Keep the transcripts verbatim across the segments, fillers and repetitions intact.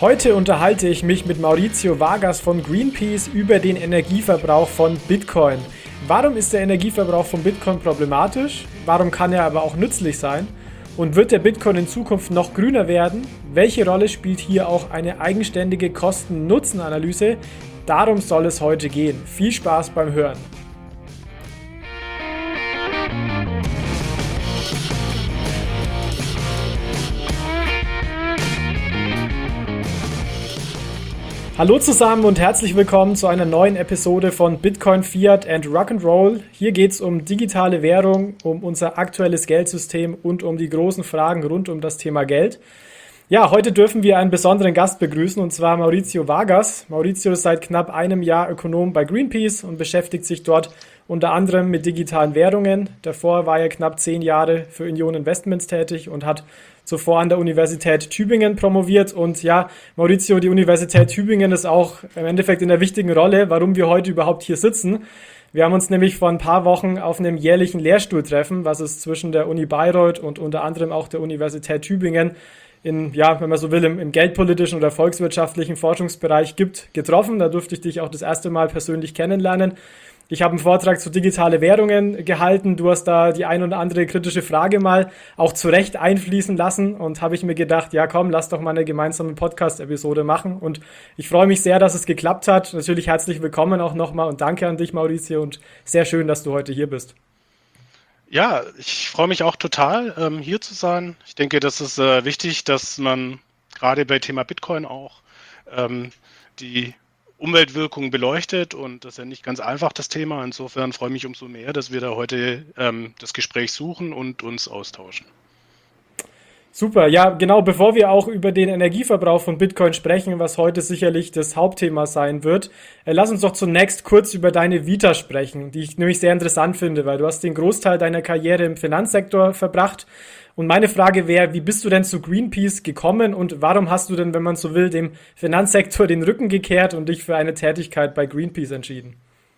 Heute unterhalte ich mich mit Maurizio Vargas von Greenpeace über den Energieverbrauch von Bitcoin. Warum ist der Energieverbrauch von Bitcoin problematisch? Warum kann er aber auch nützlich sein? Und wird der Bitcoin in Zukunft noch grüner werden? Welche Rolle spielt hier auch eine eigenständige Kosten-Nutzen-Analyse? Darum soll es heute gehen. Viel Spaß beim Hören. Hallo zusammen und herzlich willkommen zu einer neuen Episode von Bitcoin, Fiat and Rock'n'Roll. Hier geht es um digitale Währung, um unser aktuelles Geldsystem und um die großen Fragen rund um das Thema Geld. Ja, heute dürfen wir einen besonderen Gast begrüßen, und zwar Maurizio Vargas. Maurizio ist seit knapp einem Jahr Ökonom bei Greenpeace und beschäftigt sich dort unter anderem mit digitalen Währungen. Davor war er knapp zehn Jahre für Union Investments tätig und hat zuvor an der Universität Tübingen promoviert. Und ja, Maurizio, die Universität Tübingen ist auch im Endeffekt in der wichtigen Rolle, warum wir heute überhaupt hier sitzen. Wir haben uns nämlich vor ein paar Wochen auf einem jährlichen Lehrstuhltreffen, was es zwischen der Uni Bayreuth und unter anderem auch der Universität Tübingen in, ja, wenn man so will, im, im geldpolitischen oder volkswirtschaftlichen Forschungsbereich gibt, getroffen. Da durfte ich dich auch das erste Mal persönlich kennenlernen. Ich habe einen Vortrag zu digitale Währungen gehalten. Du hast da die ein oder andere kritische Frage mal auch zu Recht einfließen lassen und habe ich mir gedacht, ja komm, lass doch mal eine gemeinsame Podcast-Episode machen. Und ich freue mich sehr, dass es geklappt hat. Natürlich herzlich willkommen auch nochmal und danke an dich, Maurizio, und sehr schön, dass du heute hier bist. Ja, ich freue mich auch total, ähm, hier zu sein. Ich denke, das ist äh, wichtig, dass man gerade bei Thema Bitcoin auch ähm, die Umweltwirkung beleuchtet, und das ist ja nicht ganz einfach, das Thema. Insofern freue ich mich umso mehr, dass wir da heute ähm, das Gespräch suchen und uns austauschen. Super, ja, genau, bevor wir auch über den Energieverbrauch von Bitcoin sprechen, was heute sicherlich das Hauptthema sein wird, äh, lass uns doch zunächst kurz über deine Vita sprechen, die ich nämlich sehr interessant finde, weil du hast den Großteil deiner Karriere im Finanzsektor verbracht. Und meine Frage wäre, wie bist du denn zu Greenpeace gekommen und warum hast du denn, wenn man so will, dem Finanzsektor den Rücken gekehrt und dich für eine Tätigkeit bei Greenpeace entschieden?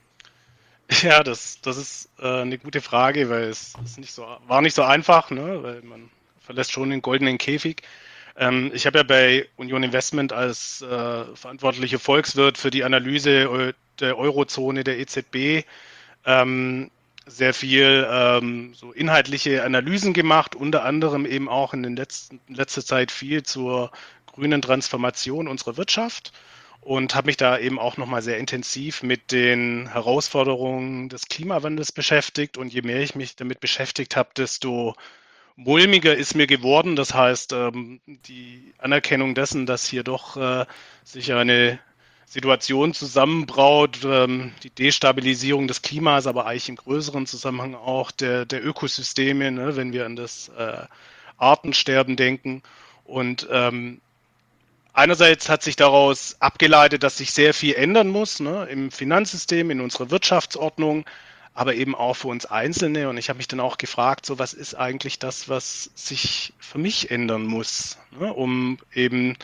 Ja, das, das ist äh, eine gute Frage, weil es ist nicht so, war nicht so einfach, ne? Weil man verlässt schon den goldenen Käfig. Ähm, ich habe ja bei Union Investment als äh, verantwortlicher Volkswirt für die Analyse der Eurozone der E Z B ähm, sehr viel ähm, so inhaltliche Analysen gemacht, unter anderem eben auch in den letzten in letzter Zeit viel zur grünen Transformation unserer Wirtschaft. Und habe mich da eben auch nochmal sehr intensiv mit den Herausforderungen des Klimawandels beschäftigt. Und je mehr ich mich damit beschäftigt habe, desto mulmiger ist mir geworden. Das heißt, ähm, die Anerkennung dessen, dass hier doch äh, sich eine Situation zusammenbraut, ähm, die Destabilisierung des Klimas, aber eigentlich im größeren Zusammenhang auch der, der Ökosysteme, ne, wenn wir an das äh, Artensterben denken. Und ähm, einerseits hat sich daraus abgeleitet, dass sich sehr viel ändern muss, ne, im Finanzsystem, in unserer Wirtschaftsordnung, aber eben auch für uns Einzelne. Und ich habe mich dann auch gefragt, so was ist eigentlich das, was sich für mich ändern muss, ne, um eben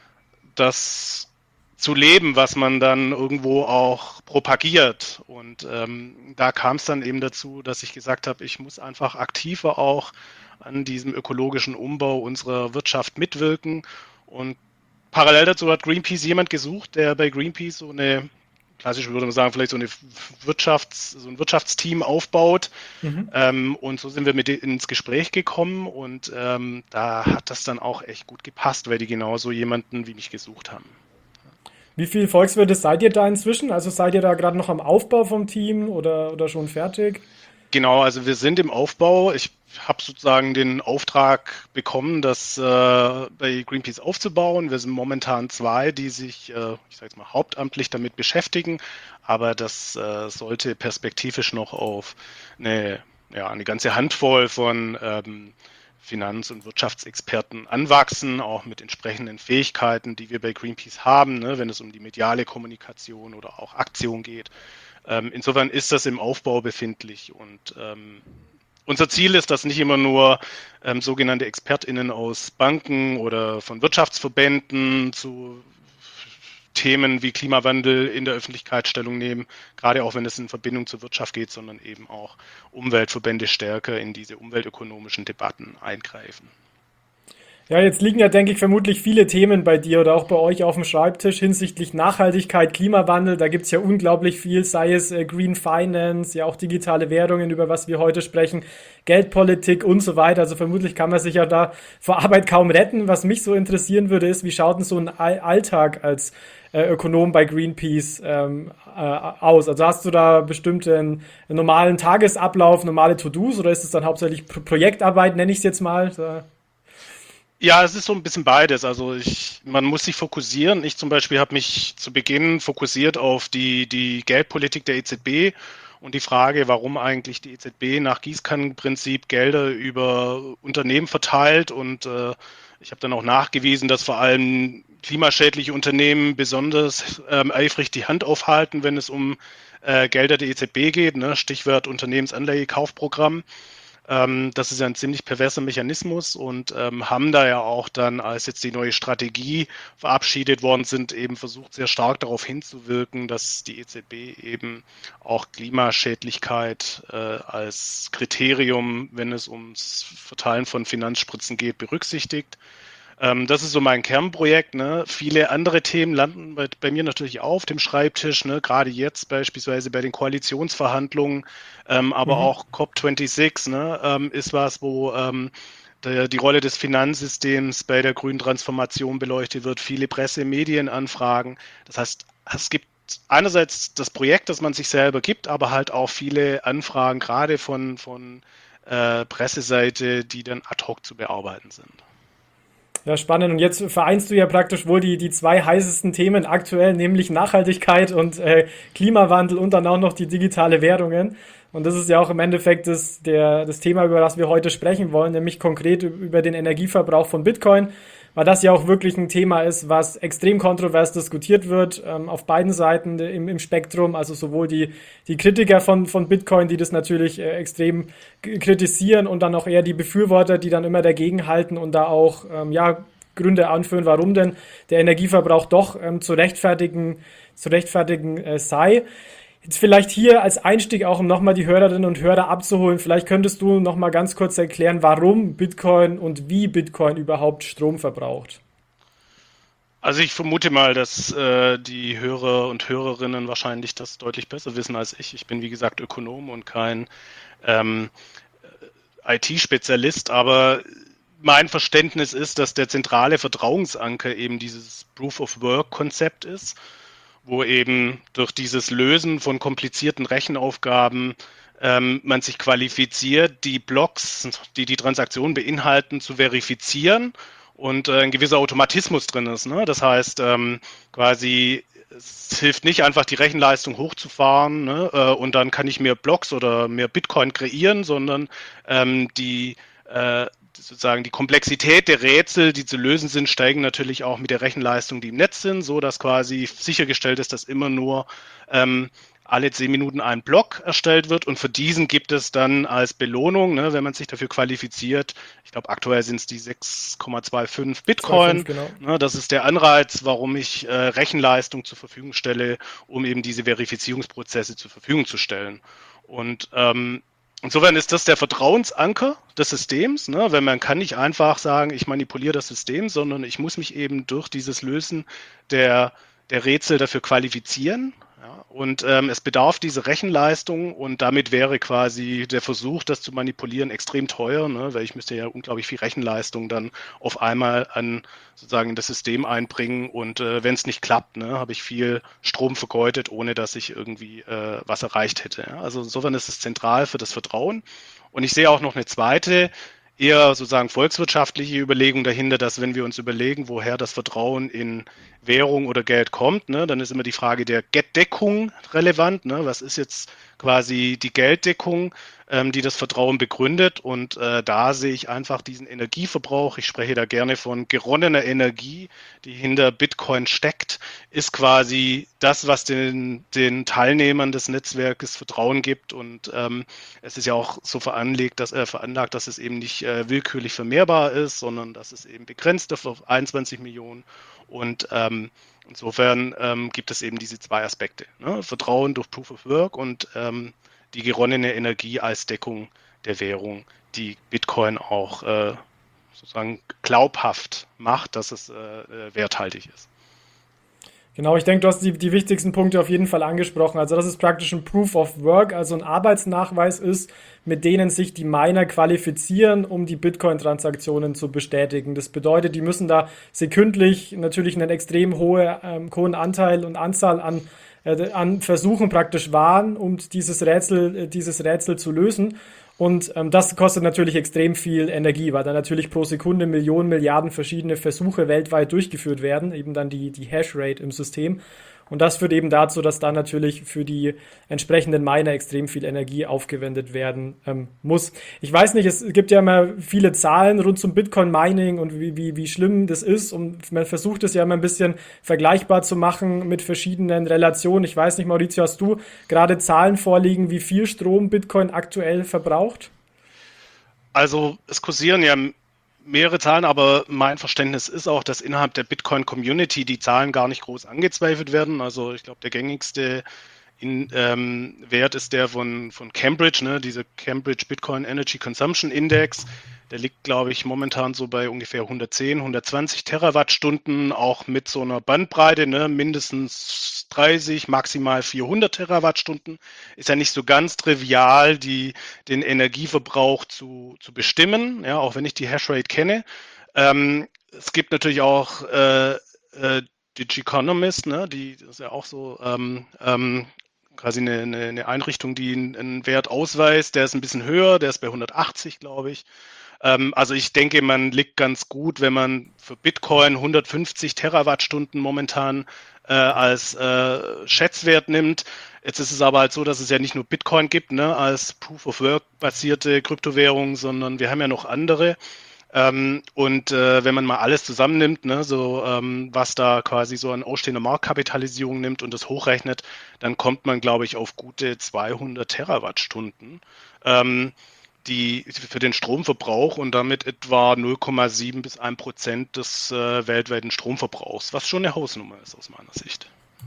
das zu leben, was man dann irgendwo auch propagiert. Und ähm, da kam es dann eben dazu, dass ich gesagt habe, ich muss einfach aktiver auch an diesem ökologischen Umbau unserer Wirtschaft mitwirken. Und parallel dazu hat Greenpeace jemand gesucht, der bei Greenpeace so eine, klassisch würde man sagen, vielleicht so eine Wirtschafts-, so ein Wirtschaftsteam aufbaut. Mhm. Ähm, und so sind wir mit denen ins Gespräch gekommen, und ähm, da hat das dann auch echt gut gepasst, weil die genauso jemanden wie mich gesucht haben. Wie viele Volkswirte seid ihr da inzwischen? Also seid ihr da gerade noch am Aufbau vom Team oder, oder schon fertig? Genau, also wir sind im Aufbau. Ich habe sozusagen den Auftrag bekommen, das äh, bei Greenpeace aufzubauen. Wir sind momentan zwei, die sich, äh, ich sage jetzt mal, hauptamtlich damit beschäftigen, aber das äh, sollte perspektivisch noch auf eine, ja, eine ganze Handvoll von ähm, Finanz- und Wirtschaftsexperten anwachsen, auch mit entsprechenden Fähigkeiten, die wir bei Greenpeace haben, ne, wenn es um die mediale Kommunikation oder auch Aktion geht. Ähm, insofern ist das im Aufbau befindlich, und ähm, unser Ziel ist, dass nicht immer nur ähm, sogenannte ExpertInnen aus Banken oder von Wirtschaftsverbänden zu Themen wie Klimawandel in der Öffentlichkeit Stellung nehmen, gerade auch wenn es in Verbindung zur Wirtschaft geht, sondern eben auch Umweltverbände stärker in diese umweltökonomischen Debatten eingreifen. Ja, jetzt liegen ja, denke ich, vermutlich viele Themen bei dir oder auch bei euch auf dem Schreibtisch hinsichtlich Nachhaltigkeit, Klimawandel. Da gibt's ja unglaublich viel, sei es äh, Green Finance, ja auch digitale Währungen, über was wir heute sprechen, Geldpolitik und so weiter. Also vermutlich kann man sich ja da vor Arbeit kaum retten. Was mich so interessieren würde, ist, wie schaut denn so ein All- Alltag als äh, Ökonom bei Greenpeace ähm, äh, aus? Also hast du da bestimmte einen, einen normalen Tagesablauf, normale To-Dos oder ist es dann hauptsächlich Pro Projektarbeit, nenne ich es jetzt mal? So. Ja, es ist so ein bisschen beides. Also ich, man muss sich fokussieren. Ich zum Beispiel habe mich zu Beginn fokussiert auf die, die Geldpolitik der E Z B und die Frage, warum eigentlich die E Z B nach Gießkannenprinzip Gelder über Unternehmen verteilt. Und äh, ich habe dann auch nachgewiesen, dass vor allem klimaschädliche Unternehmen besonders ähm, eifrig die Hand aufhalten, wenn es um äh, Gelder der E Z B geht. Ne? Stichwort Unternehmensanleihekaufprogramm. Ähm, das ist ja ein ziemlich perverser Mechanismus und ähm, haben da ja auch dann, als jetzt die neue Strategie verabschiedet worden sind, eben versucht, sehr stark darauf hinzuwirken, dass die E Z B eben auch Klimaschädlichkeit äh, als Kriterium, wenn es ums Verteilen von Finanzspritzen geht, berücksichtigt. Ähm, das ist so mein Kernprojekt. Ne? Viele andere Themen landen bei, bei mir natürlich auf dem Schreibtisch, ne? Gerade jetzt beispielsweise bei den Koalitionsverhandlungen, ähm, aber Mhm. auch COP sechsundzwanzig, ne? ähm, ist was, wo ähm, der, die Rolle des Finanzsystems bei der grünen Transformation beleuchtet wird, viele Presse-, Medienanfragen. Das heißt, es gibt einerseits das Projekt, das man sich selber gibt, aber halt auch viele Anfragen, gerade von, von äh, Presseseite, die dann ad hoc zu bearbeiten sind. Ja, spannend. Und jetzt vereinst du ja praktisch wohl die, die zwei heißesten Themen aktuell, nämlich Nachhaltigkeit und äh, Klimawandel und dann auch noch die digitale Währungen. Und das ist ja auch im Endeffekt das, der, das Thema, über das wir heute sprechen wollen, nämlich konkret über den Energieverbrauch von Bitcoin, weil das ja auch wirklich ein Thema ist, was extrem kontrovers diskutiert wird, ähm, auf beiden Seiten im, im Spektrum, also sowohl die, die Kritiker von, von Bitcoin, die das natürlich äh, extrem kritisieren und dann auch eher die Befürworter, die dann immer dagegen halten und da auch ähm, ja, Gründe anführen, warum denn der Energieverbrauch doch ähm, zu rechtfertigen, zu rechtfertigen äh, sei. Jetzt vielleicht hier als Einstieg auch, um nochmal die Hörerinnen und Hörer abzuholen, vielleicht könntest du nochmal ganz kurz erklären, warum Bitcoin und wie Bitcoin überhaupt Strom verbraucht. Also ich vermute mal, dass äh, die Hörer und Hörerinnen wahrscheinlich das deutlich besser wissen als ich. Ich bin, wie gesagt, Ökonom und kein ähm, I T-Spezialist, aber mein Verständnis ist, dass der zentrale Vertrauensanker eben dieses Proof-of-Work-Konzept ist, wo eben durch dieses Lösen von komplizierten Rechenaufgaben ähm, man sich qualifiziert, die Blocks, die die Transaktion beinhalten, zu verifizieren und äh, ein gewisser Automatismus drin ist. Ne? Das heißt, ähm, quasi es hilft nicht einfach die Rechenleistung hochzufahren, ne? äh, und dann kann ich mir Blocks oder mehr Bitcoin kreieren, sondern ähm, die äh, sozusagen die Komplexität der Rätsel, die zu lösen sind, steigen natürlich auch mit der Rechenleistung, die im Netz sind, so dass quasi sichergestellt ist, dass immer nur ähm, alle zehn Minuten ein Block erstellt wird und für diesen gibt es dann als Belohnung, ne, wenn man sich dafür qualifiziert, ich glaube aktuell sind es die sechs Komma fünfundzwanzig zwei Komma fünf Bitcoin, genau. ne, das ist der Anreiz, warum ich äh, Rechenleistung zur Verfügung stelle, um eben diese Verifizierungsprozesse zur Verfügung zu stellen. Und ähm, insofern ist das der Vertrauensanker des Systems, ne? Wenn man kann nicht einfach sagen, ich manipuliere das System, sondern ich muss mich eben durch dieses Lösen der, der Rätsel dafür qualifizieren. Ja? Und ähm, es bedarf dieser Rechenleistung und damit wäre quasi der Versuch, das zu manipulieren, extrem teuer, ne? Weil ich müsste ja unglaublich viel Rechenleistung dann auf einmal an sozusagen in das System einbringen und äh, wenn es nicht klappt, ne, habe ich viel Strom vergeudet, ohne dass ich irgendwie äh, was erreicht hätte. Ja? Also insofern ist es zentral für das Vertrauen. Und ich sehe auch noch eine zweite, eher sozusagen volkswirtschaftliche Überlegung dahinter, dass wenn wir uns überlegen, woher das Vertrauen in Währung oder Geld kommt, ne, dann ist immer die Frage der Gelddeckung relevant. Ne? Was ist jetzt quasi die Gelddeckung, ähm, die das Vertrauen begründet? Und äh, da sehe ich einfach diesen Energieverbrauch. Ich spreche da gerne von geronnener Energie, die hinter Bitcoin steckt, ist quasi das, was den, den Teilnehmern des Netzwerkes Vertrauen gibt. Und ähm, es ist ja auch so veranlegt, dass, äh, veranlagt, dass es eben nicht äh, willkürlich vermehrbar ist, sondern dass es eben begrenzt ist auf einundzwanzig Millionen. Und ähm, insofern ähm, gibt es eben diese zwei Aspekte. Ne? Vertrauen durch Proof of Work und ähm, die geronnene Energie als Deckung der Währung, die Bitcoin auch äh, sozusagen glaubhaft macht, dass es äh, werthaltig ist. Genau, ich denke, du hast die, die wichtigsten Punkte auf jeden Fall angesprochen. Also, dass es praktisch ein Proof of Work, also ein Arbeitsnachweis ist, mit denen sich die Miner qualifizieren, um die Bitcoin-Transaktionen zu bestätigen. Das bedeutet, die müssen da sekündlich natürlich einen extrem hohe, ähm, hohen Anteil und Anzahl an, äh, an Versuchen praktisch wahren, um dieses Rätsel, äh, dieses Rätsel zu lösen. Und ähm, das kostet natürlich extrem viel Energie, weil da natürlich pro Sekunde Millionen, Milliarden verschiedene Versuche weltweit durchgeführt werden, eben dann die, die Hashrate im System. Und das führt eben dazu, dass da natürlich für die entsprechenden Miner extrem viel Energie aufgewendet werden ähm, muss. Ich weiß nicht, es gibt ja immer viele Zahlen rund zum Bitcoin-Mining und wie, wie, wie schlimm das ist. Und man versucht es ja immer ein bisschen vergleichbar zu machen mit verschiedenen Relationen. Ich weiß nicht, Maurizio, hast du gerade Zahlen vorliegen, wie viel Strom Bitcoin aktuell verbraucht? Also es kursieren ja mehrere Zahlen, aber mein Verständnis ist auch, dass innerhalb der Bitcoin-Community die Zahlen gar nicht groß angezweifelt werden. Also ich glaube, der gängigste in, ähm, Wert ist der von, von Cambridge, ne? Diese Cambridge Bitcoin Energy Consumption Index. Der liegt, glaube ich, momentan so bei ungefähr hundertzehn, hundertzwanzig Terawattstunden, auch mit so einer Bandbreite, ne? Mindestens dreißig, maximal vierhundert Terawattstunden. Ist ja nicht so ganz trivial, die, den Energieverbrauch zu, zu bestimmen, ja, auch wenn ich die Hashrate kenne. Ähm, es gibt natürlich auch äh, äh, die Economist, ne? Die das ist ja auch so ähm, ähm, quasi eine, eine, eine Einrichtung, die einen, einen Wert ausweist. Der ist ein bisschen höher, der ist bei hundertachtzig, glaube ich. Ähm, also ich denke, man liegt ganz gut, wenn man für Bitcoin hundertfünfzig Terawattstunden momentan äh, als äh, Schätzwert nimmt. Jetzt ist es aber halt so, dass es ja nicht nur Bitcoin gibt, ne, als Proof of Work basierte Kryptowährung, sondern wir haben ja noch andere. Ähm, und äh, wenn man mal alles zusammennimmt, ne, so ähm, was da quasi so an ausstehender Marktkapitalisierung nimmt und das hochrechnet, dann kommt man, glaube ich, auf gute zweihundert Terawattstunden, ähm, die für den Stromverbrauch und damit etwa null Komma sieben bis ein Prozent des äh, weltweiten Stromverbrauchs, was schon eine Hausnummer ist aus meiner Sicht.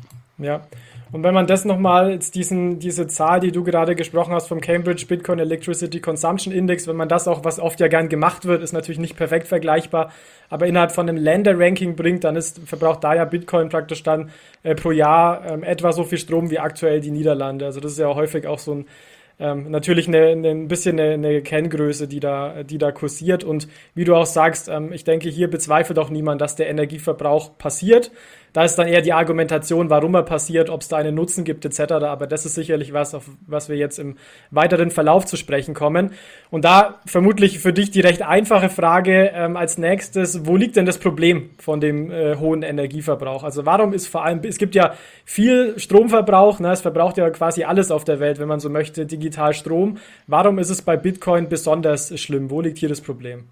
Ja. Und wenn man das nochmal, jetzt diesen, diese Zahl, die du gerade gesprochen hast vom Cambridge Bitcoin Electricity Consumption Index, wenn man das auch, was oft ja gern gemacht wird, ist natürlich nicht perfekt vergleichbar, aber innerhalb von einem Länder-Ranking bringt, dann ist, verbraucht da ja Bitcoin praktisch dann äh, pro Jahr ähm, etwa so viel Strom wie aktuell die Niederlande. Also das ist ja häufig auch so ein ähm, natürlich eine, eine, ein bisschen eine, eine Kenngröße, die da, die da kursiert. Und wie du auch sagst, ähm, ich denke, hier bezweifelt auch niemand, dass der Energieverbrauch passiert. Da ist dann eher die Argumentation, warum er passiert, ob es da einen Nutzen gibt et cetera. Aber das ist sicherlich was, auf was wir jetzt im weiteren Verlauf zu sprechen kommen. Und da vermutlich für dich die recht einfache Frage ähm, als nächstes, wo liegt denn das Problem von dem äh, hohen Energieverbrauch? Also warum ist vor allem, es gibt ja viel Stromverbrauch, ne? Es verbraucht ja quasi alles auf der Welt, wenn man so möchte, digital Strom. Warum ist es bei Bitcoin besonders schlimm? Wo liegt hier das Problem?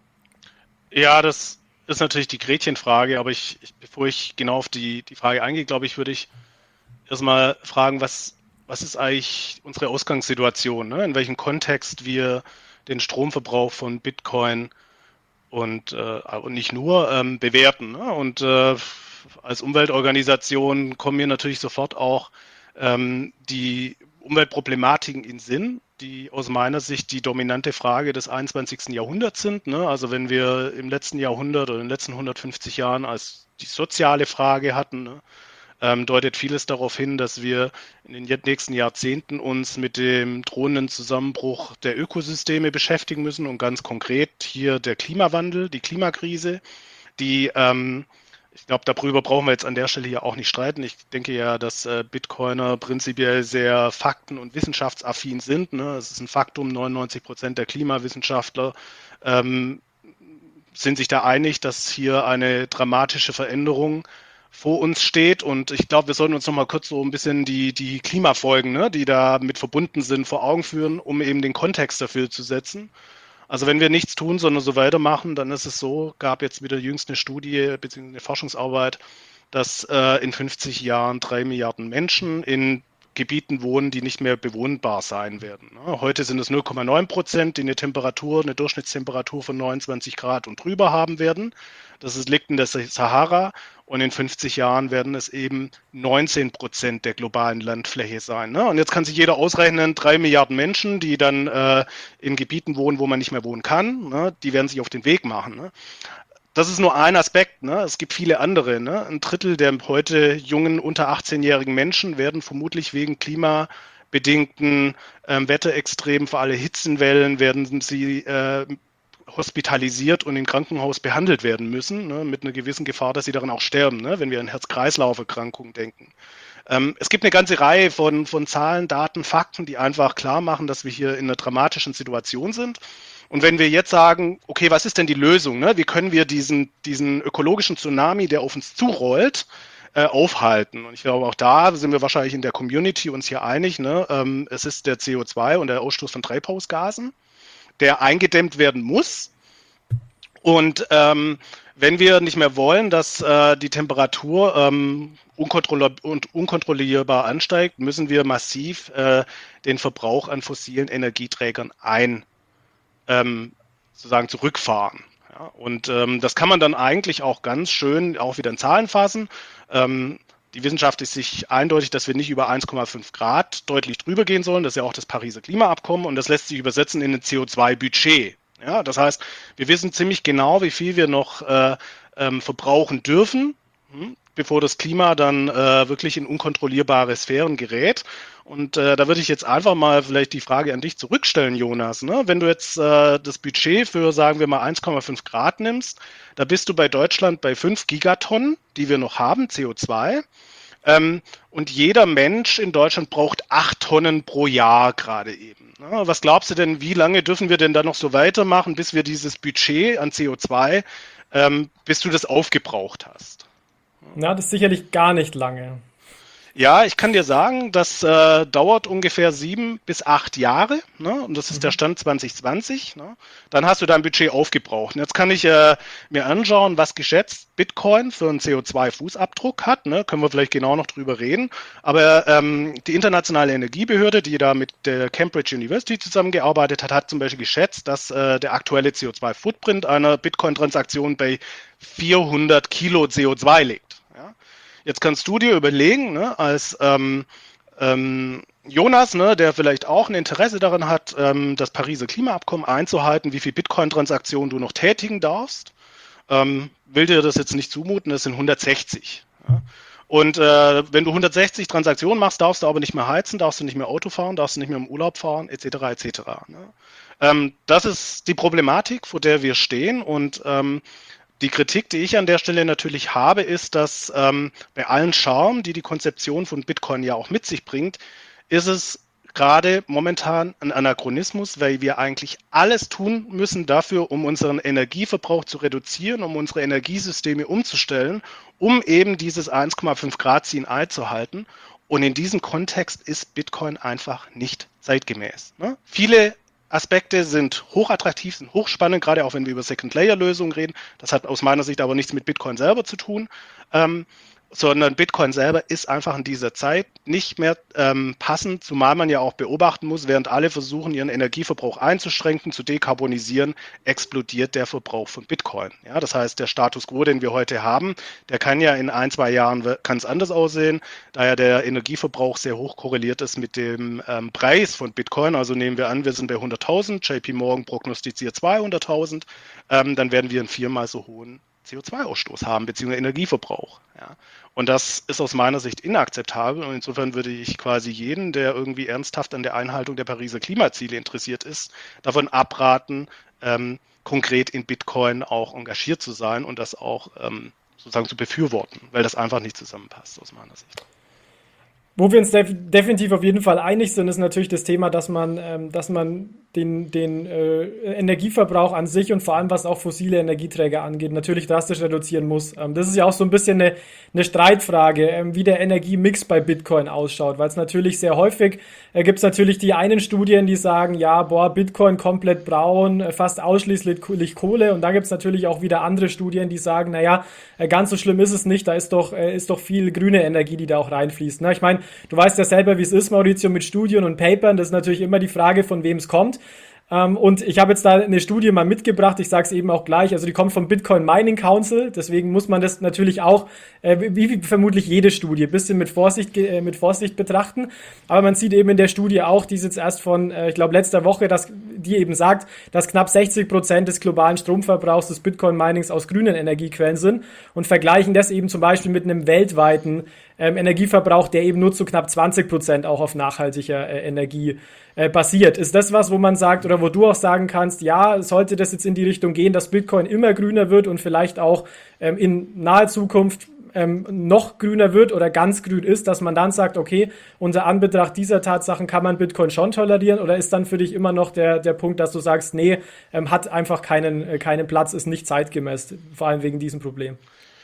Ja, das ist natürlich die Gretchenfrage, aber ich, ich, bevor ich genau auf die, die Frage eingehe, glaube ich, würde ich erstmal fragen, was, was ist eigentlich unsere Ausgangssituation, ne? In welchem Kontext wir den Stromverbrauch von Bitcoin und, äh, und nicht nur ähm, bewerten. Ne? Und äh, als Umweltorganisation kommen mir natürlich sofort auch ähm, die Umweltproblematiken in Sinn, die aus meiner Sicht die dominante Frage des einundzwanzigsten Jahrhunderts sind. Ne? Also wenn wir im letzten Jahrhundert oder in den letzten hundertfünfzig Jahren als die soziale Frage hatten, ne, ähm, deutet vieles darauf hin, dass wir in den nächsten Jahrzehnten uns mit dem drohenden Zusammenbruch der Ökosysteme beschäftigen müssen und ganz konkret hier der Klimawandel, die Klimakrise, die ähm, ich glaube, darüber brauchen wir jetzt an der Stelle hier auch nicht streiten. Ich denke ja, dass äh, Bitcoiner prinzipiell sehr fakten- und wissenschaftsaffin sind. Ne? Es ist ein Faktum, neunundneunzig Prozent der Klimawissenschaftler ähm, sind sich da einig, dass hier eine dramatische Veränderung vor uns steht. Und ich glaube, wir sollten uns noch mal kurz so ein bisschen die, die Klimafolgen, ne, die da mit verbunden sind, vor Augen führen, um eben den Kontext dafür zu setzen. Also wenn wir nichts tun, sondern so weitermachen, dann ist es so, gab jetzt wieder jüngst eine Studie bzw. eine Forschungsarbeit, dass äh, in fünfzig Jahren drei Milliarden Menschen in Gebieten wohnen, die nicht mehr bewohnbar sein werden. Heute sind es null Komma neun Prozent, die eine Temperatur, eine Durchschnittstemperatur von neunundzwanzig Grad und drüber haben werden. Das ist, liegt in der Sahara, und in fünfzig Jahren werden es eben neunzehn Prozent der globalen Landfläche sein. Und jetzt kann sich jeder ausrechnen, drei Milliarden Menschen, die dann äh, in Gebieten wohnen, wo man nicht mehr wohnen kann, die werden sich auf den Weg machen. Das ist nur ein Aspekt, ne? Es gibt viele andere. Ne? Ein Drittel der heute jungen, unter achtzehnjährigen Menschen werden vermutlich wegen klimabedingten ähm, Wetterextremen, vor allem Hitzenwellen, werden sie äh, hospitalisiert und im Krankenhaus behandelt werden müssen, ne? Mit einer gewissen Gefahr, dass sie daran auch sterben, ne? Wenn wir an Herz-Kreislauf-Erkrankungen denken. Ähm, es gibt eine ganze Reihe von, von Zahlen, Daten, Fakten, die einfach klar machen, dass wir hier in einer dramatischen Situation sind. Und wenn wir jetzt sagen, okay, was ist denn die Lösung? Ne? Wie können wir diesen, diesen ökologischen Tsunami, der auf uns zurollt, äh, aufhalten? Und ich glaube, auch da sind wir wahrscheinlich in der Community uns hier einig. Ne? Ähm, es ist der C O zwei und der Ausstoß von Treibhausgasen, der eingedämmt werden muss. Und ähm, wenn wir nicht mehr wollen, dass äh, die Temperatur ähm, unkontroll- und unkontrollierbar ansteigt, müssen wir massiv äh, den Verbrauch an fossilen Energieträgern ein Ähm, sozusagen zurückfahren. Ja, und ähm, das kann man dann eigentlich auch ganz schön auch wieder in Zahlen fassen. Ähm, die Wissenschaft ist sich eindeutig, dass wir nicht über eins Komma fünf Grad deutlich drüber gehen sollen. Das ist ja auch das Pariser Klimaabkommen, und das lässt sich übersetzen in ein C O zwei Budget. Ja, das heißt, wir wissen ziemlich genau, wie viel wir noch äh, ähm, verbrauchen dürfen, hm, bevor das Klima dann äh, wirklich in unkontrollierbare Sphären gerät. Und äh, da würde ich jetzt einfach mal vielleicht die Frage an dich zurückstellen, Jonas. Ne? Wenn du jetzt äh, das Budget für, sagen wir mal, eins Komma fünf Grad nimmst, da bist du bei Deutschland bei fünf Gigatonnen, die wir noch haben, C O zwei. Ähm, und jeder Mensch in Deutschland braucht acht Tonnen pro Jahr gerade eben. Ne? Was glaubst du denn, wie lange dürfen wir denn da noch so weitermachen, bis wir dieses Budget an C O zwei, ähm, bis du das aufgebraucht hast? Na, das ist sicherlich gar nicht lange. Ja, ich kann dir sagen, das äh, dauert ungefähr sieben bis acht Jahre, ne? Und das ist mhm. der Stand zwanzig zwanzig. Ne? Dann hast du dein Budget aufgebraucht. Und jetzt kann ich äh, mir anschauen, was geschätzt Bitcoin für einen C O zwei Fußabdruck hat. Ne? Können wir vielleicht genau noch drüber reden. Aber ähm, die internationale Energiebehörde, die da mit der Cambridge University zusammengearbeitet hat, hat zum Beispiel geschätzt, dass äh, der aktuelle C O zwei Footprint einer Bitcoin-Transaktion bei vierhundert Kilo C O zwei liegt. Ja? Jetzt kannst du dir überlegen, ne, als ähm, ähm, Jonas, ne, der vielleicht auch ein Interesse daran hat, ähm, das Pariser Klimaabkommen einzuhalten, wie viel Bitcoin-Transaktionen du noch tätigen darfst. Ähm, will dir das jetzt nicht zumuten, das sind hundertsechzig. Ja. Und äh, wenn du hundertsechzig Transaktionen machst, darfst du aber nicht mehr heizen, darfst du nicht mehr Auto fahren, darfst du nicht mehr im Urlaub fahren, et cetera et cetera. Ne? Ähm, das ist die Problematik, vor der wir stehen, und ähm, die Kritik, die ich an der Stelle natürlich habe, ist, dass ähm, bei allen Charme, die die Konzeption von Bitcoin ja auch mit sich bringt, ist es gerade momentan ein Anachronismus, weil wir eigentlich alles tun müssen dafür, um unseren Energieverbrauch zu reduzieren, um unsere Energiesysteme umzustellen, um eben dieses eins Komma fünf Grad Ziel einzuhalten. Und in diesem Kontext ist Bitcoin einfach nicht zeitgemäß. Ne? Viele Aspekte sind hochattraktiv, sind hochspannend, gerade auch wenn wir über Second-Layer-Lösungen reden. Das hat aus meiner Sicht aber nichts mit Bitcoin selber zu tun, ähm, sondern Bitcoin selber ist einfach in dieser Zeit nicht mehr ähm, passend, zumal man ja auch beobachten muss, während alle versuchen, ihren Energieverbrauch einzuschränken, zu dekarbonisieren, explodiert der Verbrauch von Bitcoin. Ja, das heißt, der Status quo, den wir heute haben, der kann ja in ein, zwei Jahren kann es anders aussehen, da ja der Energieverbrauch sehr hoch korreliert ist mit dem ähm, Preis von Bitcoin. Also nehmen wir an, wir sind bei hunderttausend, J P Morgan prognostiziert zweihunderttausend, ähm, dann werden wir einen viermal so hohen C O zwei Ausstoß haben, beziehungsweise Energieverbrauch. Ja. Und das ist aus meiner Sicht inakzeptabel, und insofern würde ich quasi jeden, der irgendwie ernsthaft an der Einhaltung der Pariser Klimaziele interessiert ist, davon abraten, ähm, konkret in Bitcoin auch engagiert zu sein und das auch ähm, sozusagen zu befürworten, weil das einfach nicht zusammenpasst aus meiner Sicht. Wo wir uns def- definitiv auf jeden Fall einig sind, ist natürlich das Thema, dass man, ähm, dass man den, den äh, Energieverbrauch an sich und vor allem, was auch fossile Energieträger angeht, natürlich drastisch reduzieren muss. Ähm, das ist ja auch so ein bisschen eine, eine Streitfrage, ähm, wie der Energiemix bei Bitcoin ausschaut, weil es natürlich sehr häufig äh, gibt es natürlich die einen Studien, die sagen, ja, boah, Bitcoin komplett braun, äh, fast ausschließlich Kohle, und dann gibt es natürlich auch wieder andere Studien, die sagen, naja, äh, ganz so schlimm ist es nicht, da ist doch, äh, ist doch viel grüne Energie, die da auch reinfließt. Ne? Ich meine, du weißt ja selber, wie es ist, Maurizio, mit Studien und Papern. Das ist natürlich immer die Frage, von wem es kommt. Ähm, und ich habe jetzt da eine Studie mal mitgebracht, ich sage es eben auch gleich, also die kommt vom Bitcoin Mining Council, deswegen muss man das natürlich auch, äh, wie, wie vermutlich jede Studie, ein bisschen mit Vorsicht, äh, mit Vorsicht betrachten. Aber man sieht eben in der Studie auch, die ist jetzt erst von, äh, ich glaube, letzter Woche, dass die eben sagt, dass knapp sechzig Prozent des globalen Stromverbrauchs des Bitcoin Minings aus grünen Energiequellen sind und vergleichen das eben zum Beispiel mit einem weltweiten ähm, Energieverbrauch, der eben nur zu knapp zwanzig Prozent auch auf nachhaltiger äh, Energie äh, basiert. Ist das was, wo man sagt oder wo du auch sagen kannst, ja, sollte das jetzt in die Richtung gehen, dass Bitcoin immer grüner wird und vielleicht auch ähm, in naher Zukunft ähm, noch grüner wird oder ganz grün ist, dass man dann sagt, okay, unter Anbetracht dieser Tatsachen kann man Bitcoin schon tolerieren, oder ist dann für dich immer noch der, der Punkt, dass du sagst, nee, ähm, hat einfach keinen, äh, keinen Platz, ist nicht zeitgemäß, vor allem wegen diesem Problem?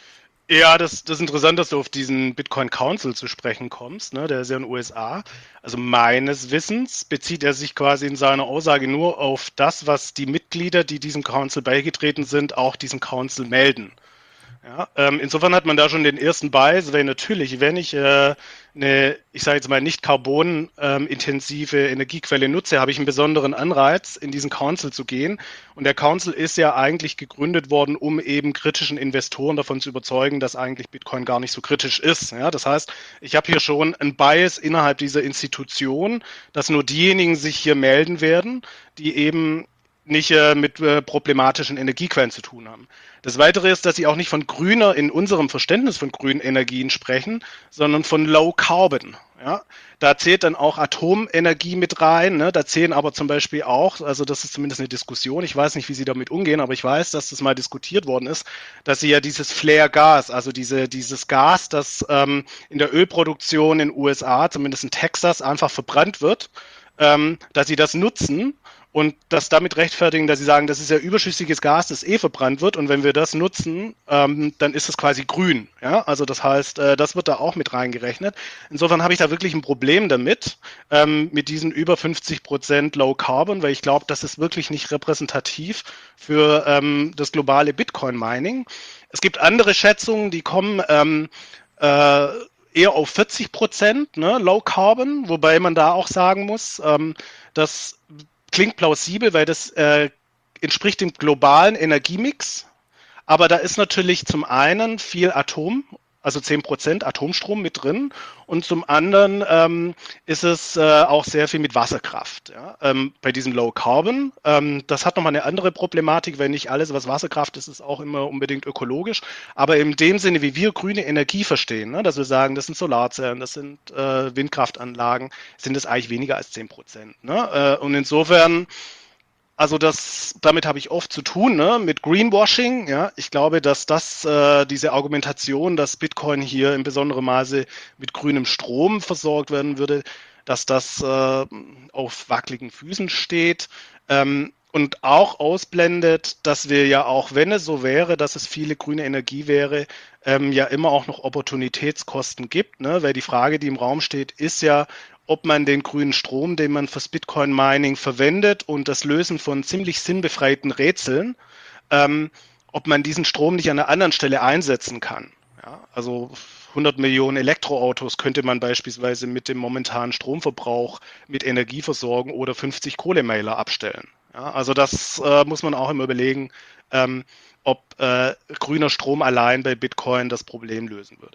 Ja, das, das ist interessant, dass du auf diesen Bitcoin Council zu sprechen kommst, ne? Der ist ja in den U S A. Also meines Wissens bezieht er sich quasi in seiner Aussage nur auf das, was die Mitglieder, die diesem Council beigetreten sind, auch diesem Council melden. Ja, ähm, insofern hat man da schon den ersten Bias, weil natürlich, wenn ich äh, eine, ich sage jetzt mal, nicht carbonintensive ähm, Energiequelle nutze, habe ich einen besonderen Anreiz, in diesen Council zu gehen. Und der Council ist ja eigentlich gegründet worden, um eben kritischen Investoren davon zu überzeugen, dass eigentlich Bitcoin gar nicht so kritisch ist. Ja, das heißt, ich habe hier schon einen Bias innerhalb dieser Institution, dass nur diejenigen sich hier melden werden, die eben nicht äh, mit äh, problematischen Energiequellen zu tun haben. Das Weitere ist, dass sie auch nicht von grüner in unserem Verständnis von grünen Energien sprechen, sondern von Low Carbon. Ja? Da zählt dann auch Atomenergie mit rein, ne? Da zählen aber zum Beispiel auch, also das ist zumindest eine Diskussion, ich weiß nicht, wie sie damit umgehen, aber ich weiß, dass das mal diskutiert worden ist, dass sie ja dieses Flare-Gas, also diese, dieses Gas, das ähm, in der Ölproduktion in den U S A, zumindest in Texas, einfach verbrannt wird, ähm, dass sie das nutzen und das damit rechtfertigen, dass sie sagen, das ist ja überschüssiges Gas, das eh verbrannt wird, und wenn wir das nutzen, ähm, dann ist es quasi grün. Ja? Also das heißt, äh, das wird da auch mit reingerechnet. Insofern habe ich da wirklich ein Problem damit, ähm, mit diesen über fünfzig Prozent Low Carbon, weil ich glaube, das ist wirklich nicht repräsentativ für ähm, das globale Bitcoin-Mining. Es gibt andere Schätzungen, die kommen ähm, äh, eher auf vierzig Prozent, ne, Low Carbon, wobei man da auch sagen muss, ähm, dass klingt plausibel, weil das äh, entspricht dem globalen Energiemix. Aber da ist natürlich zum einen viel Atom, also zehn Prozent Atomstrom mit drin. Und zum anderen ähm, ist es äh, auch sehr viel mit Wasserkraft. Ja? Ähm, bei diesem Low Carbon. Ähm, das hat nochmal eine andere Problematik, weil nicht alles, was Wasserkraft ist, ist auch immer unbedingt ökologisch. Aber in dem Sinne, wie wir grüne Energie verstehen, ne? Dass wir sagen, das sind Solarzellen, das sind äh, Windkraftanlagen, sind es eigentlich weniger als zehn Prozent. Ne? Äh, und insofern, also das, damit habe ich oft zu tun, ne, mit Greenwashing. Ja, ich glaube, dass das äh, diese Argumentation, dass Bitcoin hier in besonderem Maße mit grünem Strom versorgt werden würde, dass das äh, auf wackeligen Füßen steht, ähm, und auch ausblendet, dass wir ja auch, wenn es so wäre, dass es viele grüne Energie wäre, ähm, ja immer auch noch Opportunitätskosten gibt, ne? Weil die Frage, die im Raum steht, ist ja, ob man den grünen Strom, den man fürs Bitcoin-Mining verwendet und das Lösen von ziemlich sinnbefreiten Rätseln, ähm, ob man diesen Strom nicht an einer anderen Stelle einsetzen kann. Ja, also hundert Millionen Elektroautos könnte man beispielsweise mit dem momentanen Stromverbrauch mit Energie versorgen oder fünfzig Kohlemailer abstellen. Ja, also das äh, muss man auch immer überlegen, ähm, ob äh, grüner Strom allein bei Bitcoin das Problem lösen würde.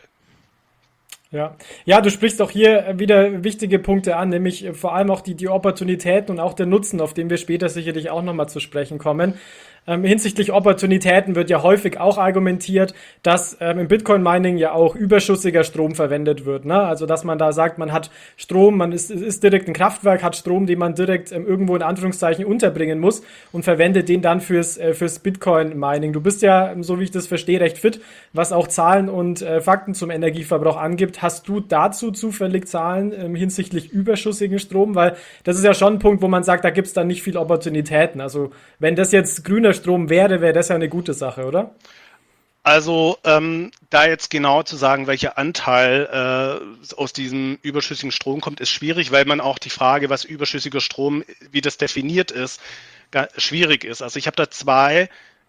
Ja. Ja, du sprichst auch hier wieder wichtige Punkte an, nämlich äh, vor allem auch die, die Opportunitäten und auch der Nutzen, auf den wir später sicherlich auch nochmal zu sprechen kommen. Ähm, hinsichtlich Opportunitäten wird ja häufig auch argumentiert, dass ähm, im Bitcoin-Mining ja auch überschüssiger Strom verwendet wird. Ne? Also dass man da sagt, man hat Strom, man ist, ist direkt ein Kraftwerk, hat Strom, den man direkt ähm, irgendwo in Anführungszeichen unterbringen muss und verwendet den dann fürs, äh, fürs Bitcoin-Mining. Du bist ja, so wie ich das verstehe, recht fit, was auch Zahlen und äh, Fakten zum Energieverbrauch angibt. Hast du dazu zufällig Zahlen ähm, hinsichtlich überschüssigen Strom? Weil das ist ja schon ein Punkt, wo man sagt, da gibt es dann nicht viel Opportunitäten. Also wenn das jetzt grüner Strom wäre, wäre das ja eine gute Sache, oder? Also ähm, da jetzt genau zu sagen, welcher Anteil äh, aus diesem überschüssigen Strom kommt, ist schwierig, weil man auch die Frage, was überschüssiger Strom, wie das definiert ist, schwierig ist. Also ich habe da zwei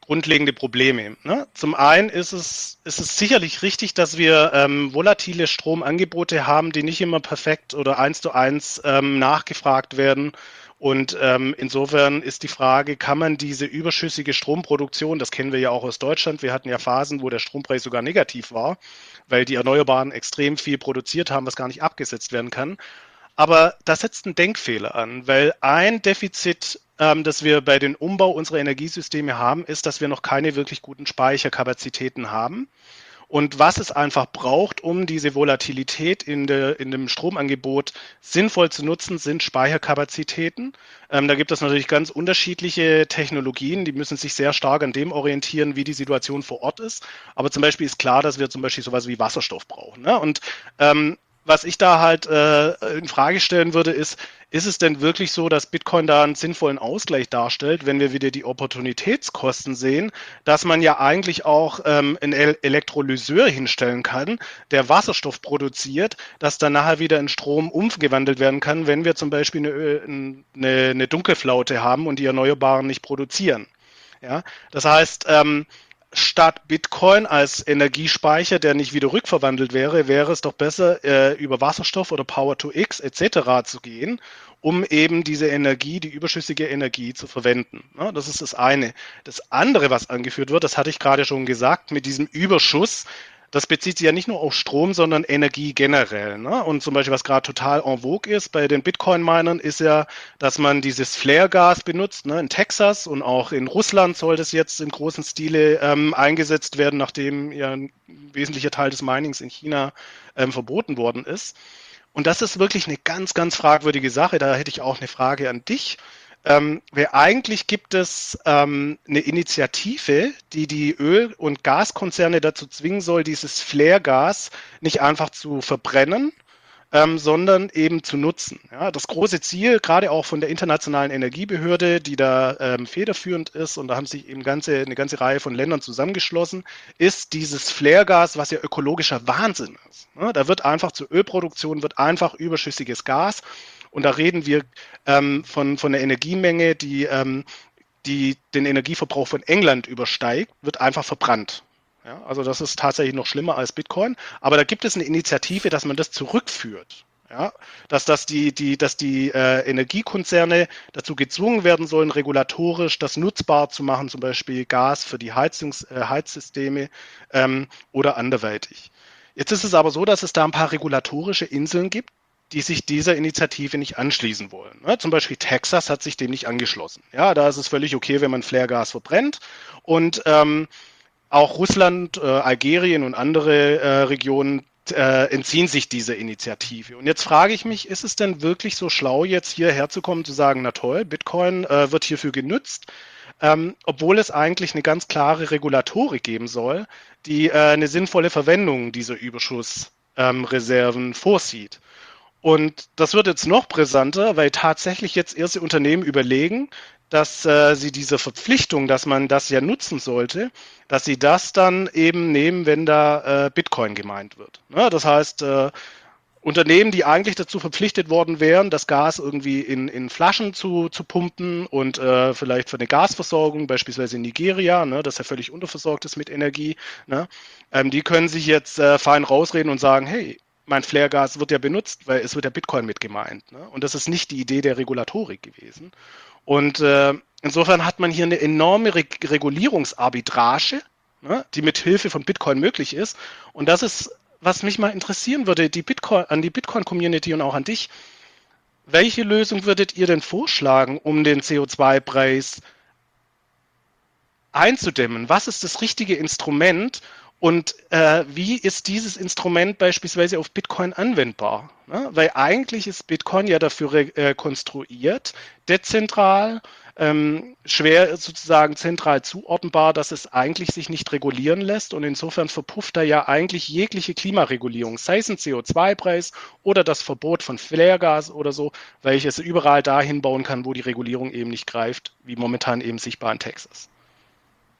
grundlegende Probleme. Ne? Zum einen ist es, ist es sicherlich richtig, dass wir ähm, volatile Stromangebote haben, die nicht immer perfekt oder eins zu eins ähm, nachgefragt werden. Und ähm, insofern ist die Frage, kann man diese überschüssige Stromproduktion, das kennen wir ja auch aus Deutschland, wir hatten ja Phasen, wo der Strompreis sogar negativ war, weil die Erneuerbaren extrem viel produziert haben, was gar nicht abgesetzt werden kann. Aber da setzt ein Denkfehler an, weil ein Defizit, ähm, das wir bei dem Umbau unserer Energiesysteme haben, ist, dass wir noch keine wirklich guten Speicherkapazitäten haben. Und was es einfach braucht, um diese Volatilität in, der, in dem Stromangebot sinnvoll zu nutzen, sind Speicherkapazitäten. Ähm, da gibt es natürlich ganz unterschiedliche Technologien, die müssen sich sehr stark an dem orientieren, wie die Situation vor Ort ist. Aber zum Beispiel ist klar, dass wir zum Beispiel sowas wie Wasserstoff brauchen. Ne? Und ähm, was ich da halt äh, in Frage stellen würde, ist, ist es denn wirklich so, dass Bitcoin da einen sinnvollen Ausgleich darstellt, wenn wir wieder die Opportunitätskosten sehen, dass man ja eigentlich auch ähm, einen Elektrolyseur hinstellen kann, der Wasserstoff produziert, dass dann nachher wieder in Strom umgewandelt werden kann, wenn wir zum Beispiel eine, eine, eine Dunkelflaute haben und die Erneuerbaren nicht produzieren. Ja? Das heißt, ähm, statt Bitcoin als Energiespeicher, der nicht wieder rückverwandelt wäre, wäre es doch besser, äh, über Wasserstoff oder Power to X et cetera zu gehen, um eben diese Energie, die überschüssige Energie zu verwenden. Ja, das ist das eine. Das andere, was angeführt wird, das hatte ich gerade schon gesagt, mit diesem Überschuss, das bezieht sich ja nicht nur auf Strom, sondern Energie generell. Ne? Und zum Beispiel, was gerade total en vogue ist bei den Bitcoin-Minern, ist ja, dass man dieses Flare-Gas benutzt. Ne? In Texas und auch in Russland soll das jetzt im großen Stile ähm, eingesetzt werden, nachdem ja ein wesentlicher Teil des Minings in China ähm, verboten worden ist. Und das ist wirklich eine ganz, ganz fragwürdige Sache. Da hätte ich auch eine Frage an dich. Ähm, weil eigentlich gibt es ähm, eine Initiative, die die Öl- und Gaskonzerne dazu zwingen soll, dieses Flare-Gas nicht einfach zu verbrennen, ähm, sondern eben zu nutzen. Ja, das große Ziel, gerade auch von der Internationalen Energiebehörde, die da ähm, federführend ist, und da haben sich eben ganze, eine ganze Reihe von Ländern zusammengeschlossen, ist dieses Flare-Gas, was ja ökologischer Wahnsinn ist. Ja, da wird einfach zur Ölproduktion wird einfach überschüssiges Gas. Und da reden wir ähm, von, von der Energiemenge, die, ähm, die den Energieverbrauch von England übersteigt, wird einfach verbrannt. Ja, also das ist tatsächlich noch schlimmer als Bitcoin. Aber da gibt es eine Initiative, dass man das zurückführt. Ja, dass, dass die, die, dass die äh, Energiekonzerne dazu gezwungen werden sollen, regulatorisch das nutzbar zu machen, zum Beispiel Gas für die Heizungs, äh, Heizsysteme ähm, oder anderweitig. Jetzt ist es aber so, dass es da ein paar regulatorische Inseln gibt, die sich dieser Initiative nicht anschließen wollen. Ja, zum Beispiel Texas hat sich dem nicht angeschlossen. Ja, da ist es völlig okay, wenn man Flaregas verbrennt. Und ähm, auch Russland, äh, Algerien und andere äh, Regionen äh, entziehen sich dieser Initiative. Und jetzt frage ich mich, ist es denn wirklich so schlau, jetzt hierher zu kommen, zu sagen, na toll, Bitcoin äh, wird hierfür genutzt, ähm, obwohl es eigentlich eine ganz klare Regulatorik geben soll, die äh, eine sinnvolle Verwendung dieser Überschussreserven ähm, vorsieht. Und das wird jetzt noch brisanter, weil tatsächlich jetzt erste Unternehmen überlegen, dass äh, sie diese Verpflichtung, dass man das ja nutzen sollte, dass sie das dann eben nehmen, wenn da äh, Bitcoin gemeint wird. Ja, das heißt, äh, Unternehmen, die eigentlich dazu verpflichtet worden wären, das Gas irgendwie in, in Flaschen zu, zu pumpen und äh, vielleicht für eine Gasversorgung, beispielsweise in Nigeria, ne, das ja völlig unterversorgt ist mit Energie, ne, ähm, die können sich jetzt äh, fein rausreden und sagen, hey, mein Flaregas wird ja benutzt, weil es wird ja Bitcoin mit gemeint. Ne? Und das ist nicht die Idee der Regulatorik gewesen. Und äh, insofern hat man hier eine enorme Re Regulierungsarbitrage, ne, die mit Hilfe von Bitcoin möglich ist. Und das ist, was mich mal interessieren würde, die Bitcoin, an die Bitcoin-Community und auch an dich. Welche Lösung würdet ihr denn vorschlagen, um den C O zwei Preis einzudämmen? Was ist das richtige Instrument und äh, wie ist dieses Instrument beispielsweise auf Bitcoin anwendbar? Ne? Weil eigentlich ist Bitcoin ja dafür äh, konstruiert, dezentral, ähm, schwer sozusagen zentral zuordnenbar, dass es eigentlich sich nicht regulieren lässt und insofern verpufft da ja eigentlich jegliche Klimaregulierung, sei es ein C O zwei Preis oder das Verbot von Flaregas oder so, weil ich es überall dahin bauen kann, wo die Regulierung eben nicht greift, wie momentan eben sichtbar in Texas.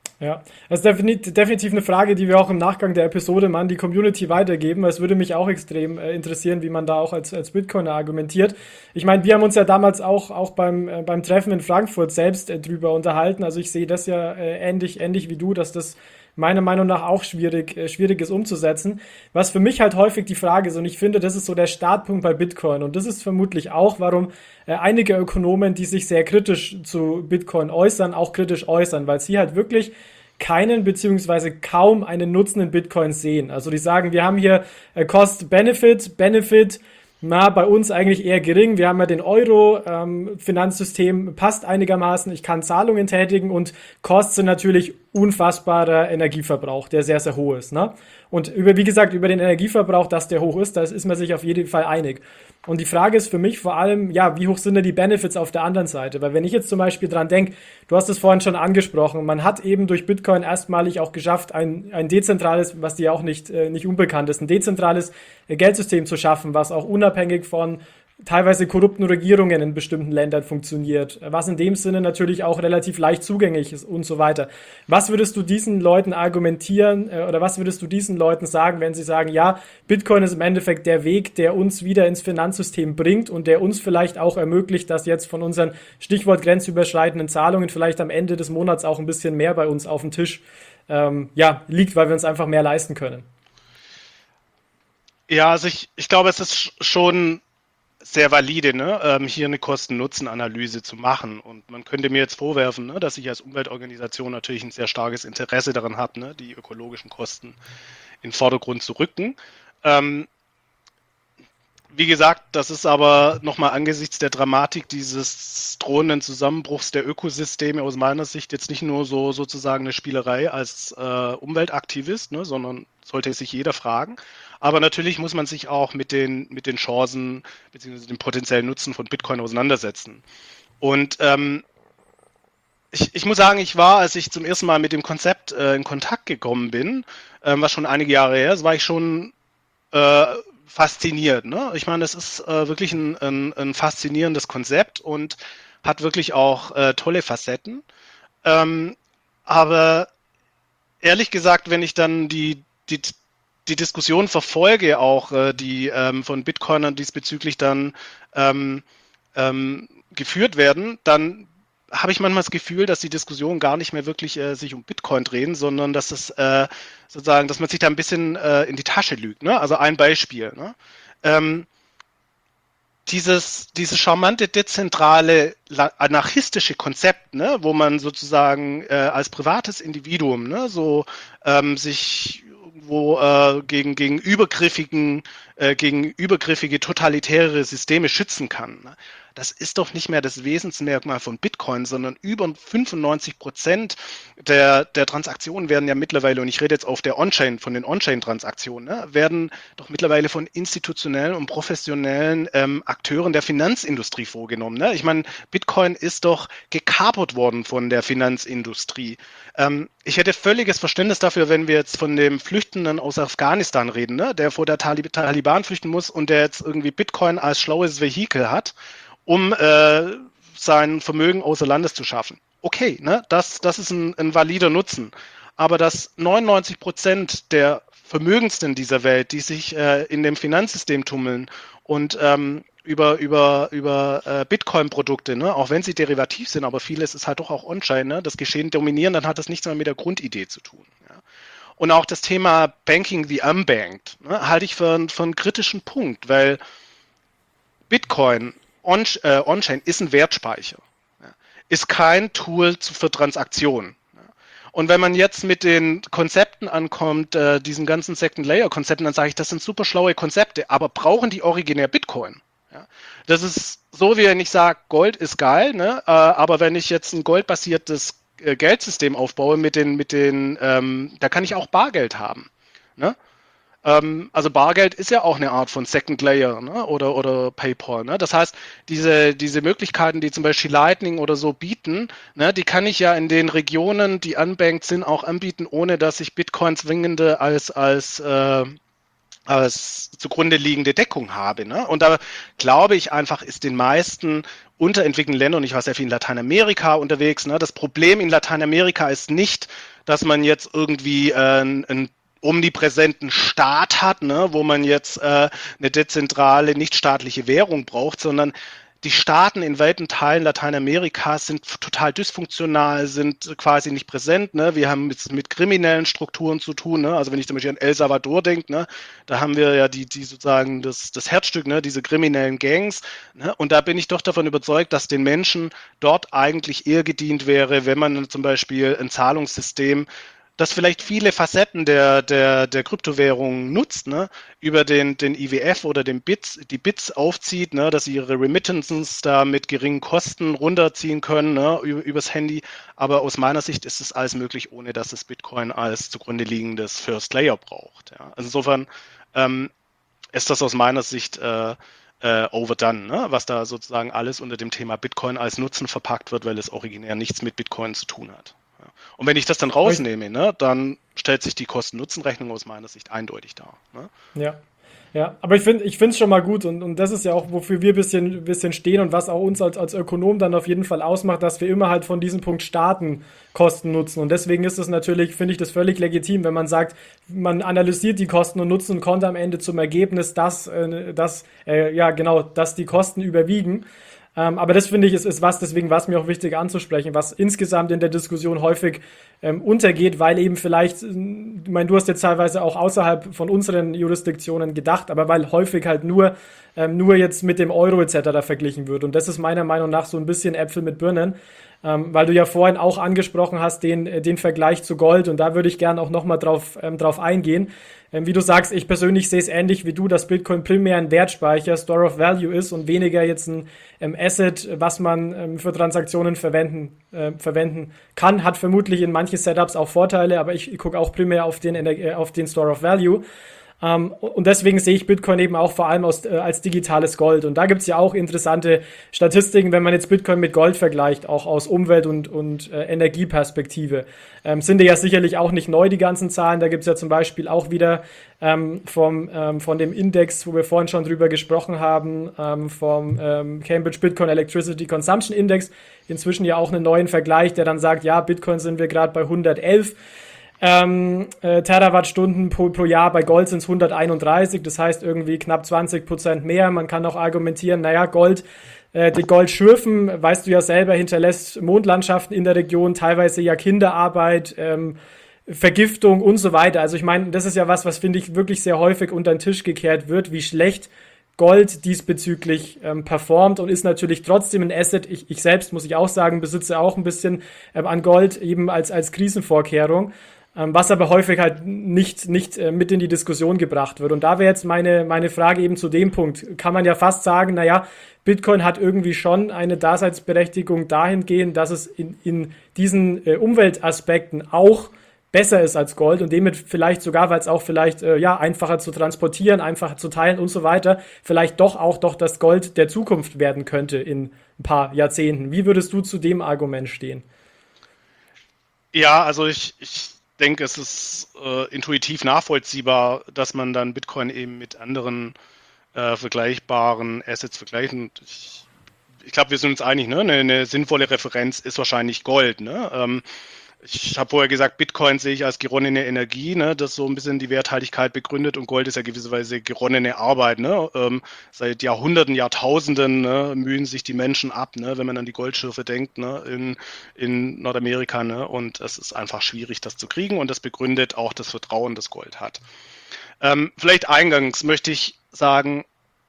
Ja, das ist definitiv, definitiv eine Frage, die wir auch im Nachgang der Episode mal an die Community weitergeben, weil es würde mich auch extrem äh, interessieren, wie man da auch als, als Bitcoiner argumentiert. Ich meine, wir haben uns ja damals auch, auch beim, äh, beim Treffen in Frankfurt selbst äh, drüber unterhalten. Also ich sehe das ja äh, ähnlich, ähnlich wie du, dass das meiner Meinung nach auch schwierig, äh, schwierig ist umzusetzen. Was für mich halt häufig die Frage ist, und ich finde, das ist so der Startpunkt bei Bitcoin. Und das ist vermutlich auch, warum äh, einige Ökonomen, die sich sehr kritisch zu Bitcoin äußern, auch kritisch äußern, weil sie halt wirklich keinen beziehungsweise kaum einen Nutzen in Bitcoin sehen. Also die sagen, wir haben hier äh, Cost-Benefit, Benefit, na, bei uns eigentlich eher gering. Wir haben ja den Euro-Finanzsystem, ähm, passt einigermaßen. Ich kann Zahlungen tätigen und Costs sind natürlich unfassbarer Energieverbrauch, der sehr, sehr hoch ist. Ne? Und über, wie gesagt, über den Energieverbrauch, dass der hoch ist, da ist man sich auf jeden Fall einig. Und die Frage ist für mich vor allem, ja, wie hoch sind denn die Benefits auf der anderen Seite? Weil wenn ich jetzt zum Beispiel dran denke, du hast es vorhin schon angesprochen, man hat eben durch Bitcoin erstmalig auch geschafft, ein, ein dezentrales, was dir auch nicht, äh, nicht unbekannt ist, ein dezentrales äh, Geldsystem zu schaffen, was auch unabhängig von teilweise korrupten Regierungen in bestimmten Ländern funktioniert, was in dem Sinne natürlich auch relativ leicht zugänglich ist und so weiter. Was würdest du diesen Leuten argumentieren äh, oder was würdest du diesen Leuten sagen, wenn sie sagen, ja, Bitcoin ist im Endeffekt der Weg, der uns wieder ins Finanzsystem bringt und der uns vielleicht auch ermöglicht, dass jetzt von unseren Stichwort grenzüberschreitenden Zahlungen vielleicht am Ende des Monats auch ein bisschen mehr bei uns auf dem Tisch ähm, ja, liegt, weil wir uns einfach mehr leisten können? Ja, also ich, ich glaube, es ist schon sehr valide, ne, ähm, hier eine Kosten-Nutzen-Analyse zu machen. Und man könnte mir jetzt vorwerfen, ne, dass ich als Umweltorganisation natürlich ein sehr starkes Interesse daran habe, ne, die ökologischen Kosten in den Vordergrund zu rücken. Ähm, wie gesagt, das ist aber nochmal angesichts der Dramatik dieses drohenden Zusammenbruchs der Ökosysteme aus meiner Sicht jetzt nicht nur so sozusagen eine Spielerei als äh, Umweltaktivist, ne, sondern sollte sich jeder fragen. Aber natürlich muss man sich auch mit den, mit den Chancen bzw. dem potenziellen Nutzen von Bitcoin auseinandersetzen. Und ähm, ich, ich muss sagen, ich war, als ich zum ersten Mal mit dem Konzept äh, in Kontakt gekommen bin, ähm, was schon einige Jahre her ist, war ich schon äh, fasziniert. Ne? Ich meine, es ist äh, wirklich ein, ein, ein faszinierendes Konzept und hat wirklich auch äh, tolle Facetten. Ähm, aber ehrlich gesagt, wenn ich dann die, die, die Diskussion verfolge, auch äh, die ähm, von Bitcoinern diesbezüglich dann ähm, ähm, geführt werden, dann habe ich manchmal das Gefühl, dass die Diskussionen gar nicht mehr wirklich äh, sich um Bitcoin drehen, sondern dass es äh, sozusagen, dass man sich da ein bisschen äh, in die Tasche lügt. Ne? Also ein Beispiel. Ne? Ähm, dieses, dieses charmante, dezentrale, anarchistische Konzept, ne, wo man sozusagen äh, als privates Individuum ne, so ähm, sich wo äh, gegen, gegen übergriffigen, äh, gegen übergriffige totalitäre Systeme schützen kann. Ne? Das ist doch nicht mehr das Wesensmerkmal von Bitcoin, sondern über fünfundneunzig Prozent der, der Transaktionen werden ja mittlerweile, und ich rede jetzt auf der On-Chain, von den On-Chain-Transaktionen, ne, werden doch mittlerweile von institutionellen und professionellen ähm, Akteuren der Finanzindustrie vorgenommen. Ne? Ich meine, Bitcoin ist doch gekapert worden von der Finanzindustrie. Ähm, ich hätte völliges Verständnis dafür, wenn wir jetzt von dem Flüchtenden aus Afghanistan reden, ne, der vor der Talib- Taliban flüchten muss und der jetzt irgendwie Bitcoin als schlaues Vehikel hat, um äh, sein Vermögen außer Landes zu schaffen. Okay, ne, das, das ist ein, ein valider Nutzen. Aber dass neunundneunzig Prozent der Vermögendsten dieser Welt, die sich äh, in dem Finanzsystem tummeln und ähm, über, über, über äh, Bitcoin-Produkte, ne, auch wenn sie derivativ sind, aber vieles ist halt doch auch On-Chain, ne, das Geschehen dominieren, dann hat das nichts mehr mit der Grundidee zu tun. Ja. Und auch das Thema Banking the Unbanked ne, halte ich für, für einen kritischen Punkt, weil Bitcoin On, äh, On-Chain ist ein Wertspeicher, ja, ist kein Tool zu, für Transaktionen. Ja. Und wenn man jetzt mit den Konzepten ankommt, äh, diesen ganzen Second-Layer-Konzepten, dann sage ich, das sind super schlaue Konzepte, aber brauchen die originär Bitcoin? Ja. Das ist so, wie wenn ich sage, Gold ist geil, ne? äh, aber wenn ich jetzt ein goldbasiertes äh, Geldsystem aufbaue, mit den, mit den, ähm, da kann ich auch Bargeld haben. Ne? Also Bargeld ist ja auch eine Art von Second Layer ne? oder, oder PayPal. Ne? Das heißt, diese, diese Möglichkeiten, die zum Beispiel Lightning oder so bieten, ne, die kann ich ja in den Regionen, die unbanked sind, auch anbieten, ohne dass ich Bitcoin zwingende als, als, äh, als zugrunde liegende Deckung habe. Ne? Und da glaube ich einfach, ist den meisten unterentwickelten Ländern, und ich war sehr viel in Lateinamerika unterwegs, ne? Das Problem in Lateinamerika ist nicht, dass man jetzt irgendwie äh, einen omnipräsenten Staat hat, ne? Wo man jetzt äh, eine dezentrale, nichtstaatliche Währung braucht, sondern die Staaten in weiten Teilen Lateinamerikas sind total dysfunktional, sind quasi nicht präsent. Ne? Wir haben mit, mit kriminellen Strukturen zu tun. Ne? Also wenn ich zum Beispiel an El Salvador denke, ne? Da haben wir ja die, die sozusagen das, das Herzstück, ne? Diese kriminellen Gangs. Ne? Und da bin ich doch davon überzeugt, dass den Menschen dort eigentlich eher gedient wäre, wenn man zum Beispiel ein Zahlungssystem, das vielleicht viele Facetten der, der, der Kryptowährungen nutzt, ne, über den, den I W F oder den Bits, die Bits aufzieht, ne, dass sie ihre Remittances da mit geringen Kosten runterziehen können, ne, über, übers Handy. Aber aus meiner Sicht ist es alles möglich, ohne dass es Bitcoin als zugrunde liegendes First Layer braucht. Ja. Also insofern ähm, ist das aus meiner Sicht äh, äh, overdone, ne, was da sozusagen alles unter dem Thema Bitcoin als Nutzen verpackt wird, weil es originär nichts mit Bitcoin zu tun hat. Und wenn ich das dann rausnehme, ne, dann stellt sich die Kosten-Nutzen-Rechnung aus meiner Sicht eindeutig dar. Ne? Ja. Ja, aber ich finde ich finde es schon mal gut und, und das ist ja auch, wofür wir ein bisschen, bisschen stehen und was auch uns als, als Ökonom dann auf jeden Fall ausmacht, dass wir immer halt von diesem Punkt starten, Kosten nutzen. Und deswegen ist es natürlich, finde ich das völlig legitim, wenn man sagt, man analysiert die Kosten und Nutzen und kommt am Ende zum Ergebnis, dass, äh, dass äh, ja genau, dass die Kosten überwiegen. Ähm, aber das finde ich ist, ist was, deswegen war es mir auch wichtig anzusprechen, was insgesamt in der Diskussion häufig ähm, untergeht, weil eben vielleicht, äh, ich meine, du hast jetzt teilweise auch außerhalb von unseren Jurisdiktionen gedacht, aber weil häufig halt nur, ähm, nur jetzt mit dem Euro et cetera verglichen wird. Und das ist meiner Meinung nach so ein bisschen Äpfel mit Birnen. Ähm, weil du ja vorhin auch angesprochen hast, den, äh, den Vergleich zu Gold und da würde ich gerne auch nochmal drauf, ähm, drauf eingehen. Ähm, wie du sagst, ich persönlich sehe es ähnlich wie du, dass Bitcoin primär ein Wertspeicher, Store of Value ist und weniger jetzt ein ähm, Asset, was man ähm, für Transaktionen verwenden, äh, verwenden kann. Hat vermutlich in manchen Setups auch Vorteile, aber ich, ich gucke auch primär auf den, äh, auf den Store of Value. Um, und deswegen sehe ich Bitcoin eben auch vor allem aus, äh, als digitales Gold. Und da gibt's ja auch interessante Statistiken, wenn man jetzt Bitcoin mit Gold vergleicht, auch aus Umwelt- und, und äh, Energieperspektive. Ähm, sind ja sicherlich auch nicht neu, die ganzen Zahlen. Da gibt's ja zum Beispiel auch wieder ähm, vom, ähm, von dem Index, wo wir vorhin schon drüber gesprochen haben, ähm, vom ähm, Cambridge Bitcoin Electricity Consumption Index, inzwischen ja auch einen neuen Vergleich, der dann sagt, ja, Bitcoin sind wir gerade bei hundertelf. Ähm, äh, Terawattstunden pro, pro Jahr, bei Gold sind es hunderteinunddreißig, das heißt irgendwie knapp zwanzig Prozent mehr. Man kann auch argumentieren, naja, Gold, äh, die Goldschürfen, weißt du ja selber, hinterlässt Mondlandschaften in der Region, teilweise ja Kinderarbeit, ähm, Vergiftung und so weiter. Also ich meine, das ist ja was, was finde ich wirklich sehr häufig unter den Tisch gekehrt wird, wie schlecht Gold diesbezüglich ähm, performt und ist natürlich trotzdem ein Asset. Ich, ich selbst, muss ich auch sagen, besitze auch ein bisschen ähm, an Gold eben als, als Krisenvorkehrung. Ähm, was aber häufig halt nicht, nicht äh, mit in die Diskussion gebracht wird. Und da wäre jetzt meine, meine Frage eben zu dem Punkt. Kann man ja fast sagen, naja, Bitcoin hat irgendwie schon eine Daseinsberechtigung dahingehend, dass es in, in diesen äh, Umweltaspekten auch besser ist als Gold und damit vielleicht sogar, weil es auch vielleicht äh, ja einfacher zu transportieren, einfacher zu teilen und so weiter, vielleicht doch auch doch das Gold der Zukunft werden könnte in ein paar Jahrzehnten. Wie würdest du zu dem Argument stehen? Ja, also ich, ich denke, es ist äh, intuitiv nachvollziehbar, dass man dann Bitcoin eben mit anderen äh, vergleichbaren Assets vergleicht. Und ich, ich glaube, wir sind uns einig, ne? Eine, eine sinnvolle Referenz ist wahrscheinlich Gold. Ne? Ähm, ich habe vorher gesagt, Bitcoin sehe ich als geronnene Energie, ne, das so ein bisschen die Werthaltigkeit begründet und Gold ist ja gewisserweise geronnene Arbeit. Ne? Ähm, seit Jahrhunderten, Jahrtausenden ne, mühen sich die Menschen ab, ne, wenn man an die Goldschürfe denkt ne, in, in Nordamerika. Ne? Und es ist einfach schwierig, das zu kriegen und das begründet auch das Vertrauen, das Gold hat. Ähm, vielleicht eingangs möchte ich sagen,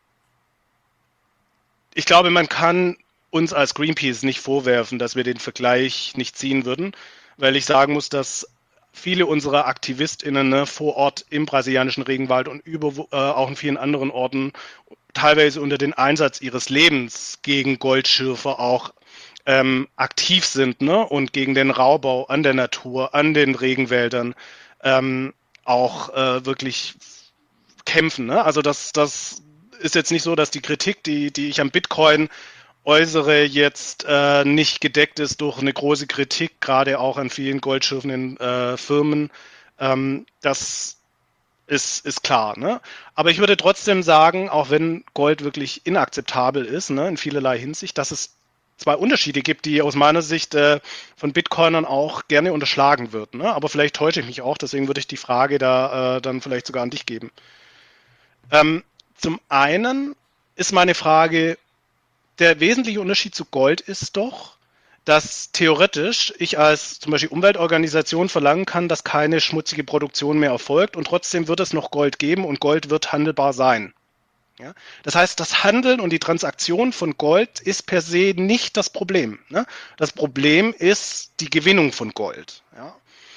ich glaube, man kann uns als Greenpeace nicht vorwerfen, dass wir den Vergleich nicht ziehen würden, weil ich sagen muss, dass viele unserer AktivistInnen ne, vor Ort im brasilianischen Regenwald und über, äh, auch in vielen anderen Orten teilweise unter den Einsatz ihres Lebens gegen Goldschürfer auch ähm, aktiv sind ne, und gegen den Raubbau an der Natur, an den Regenwäldern ähm, auch äh, wirklich kämpfen. Ne? Also das, das ist jetzt nicht so, dass die Kritik, die, die ich am Bitcoin äußere, jetzt äh, nicht gedeckt ist durch eine große Kritik, gerade auch an vielen goldschürfenden äh, Firmen. Ähm, das ist, ist klar, ne? Aber ich würde trotzdem sagen, auch wenn Gold wirklich inakzeptabel ist, ne, in vielerlei Hinsicht, dass es zwei Unterschiede gibt, die aus meiner Sicht äh, von Bitcoinern auch gerne unterschlagen wird, ne? Aber vielleicht täusche ich mich auch, deswegen würde ich die Frage da äh, dann vielleicht sogar an dich geben. Ähm, zum einen ist meine Frage, der wesentliche Unterschied zu Gold ist doch, dass theoretisch ich als zum Beispiel Umweltorganisation verlangen kann, dass keine schmutzige Produktion mehr erfolgt und trotzdem wird es noch Gold geben und Gold wird handelbar sein. Ja? Das heißt, das Handeln und die Transaktion von Gold ist per se nicht das Problem. Ne? Das Problem ist die Gewinnung von Gold. Ja?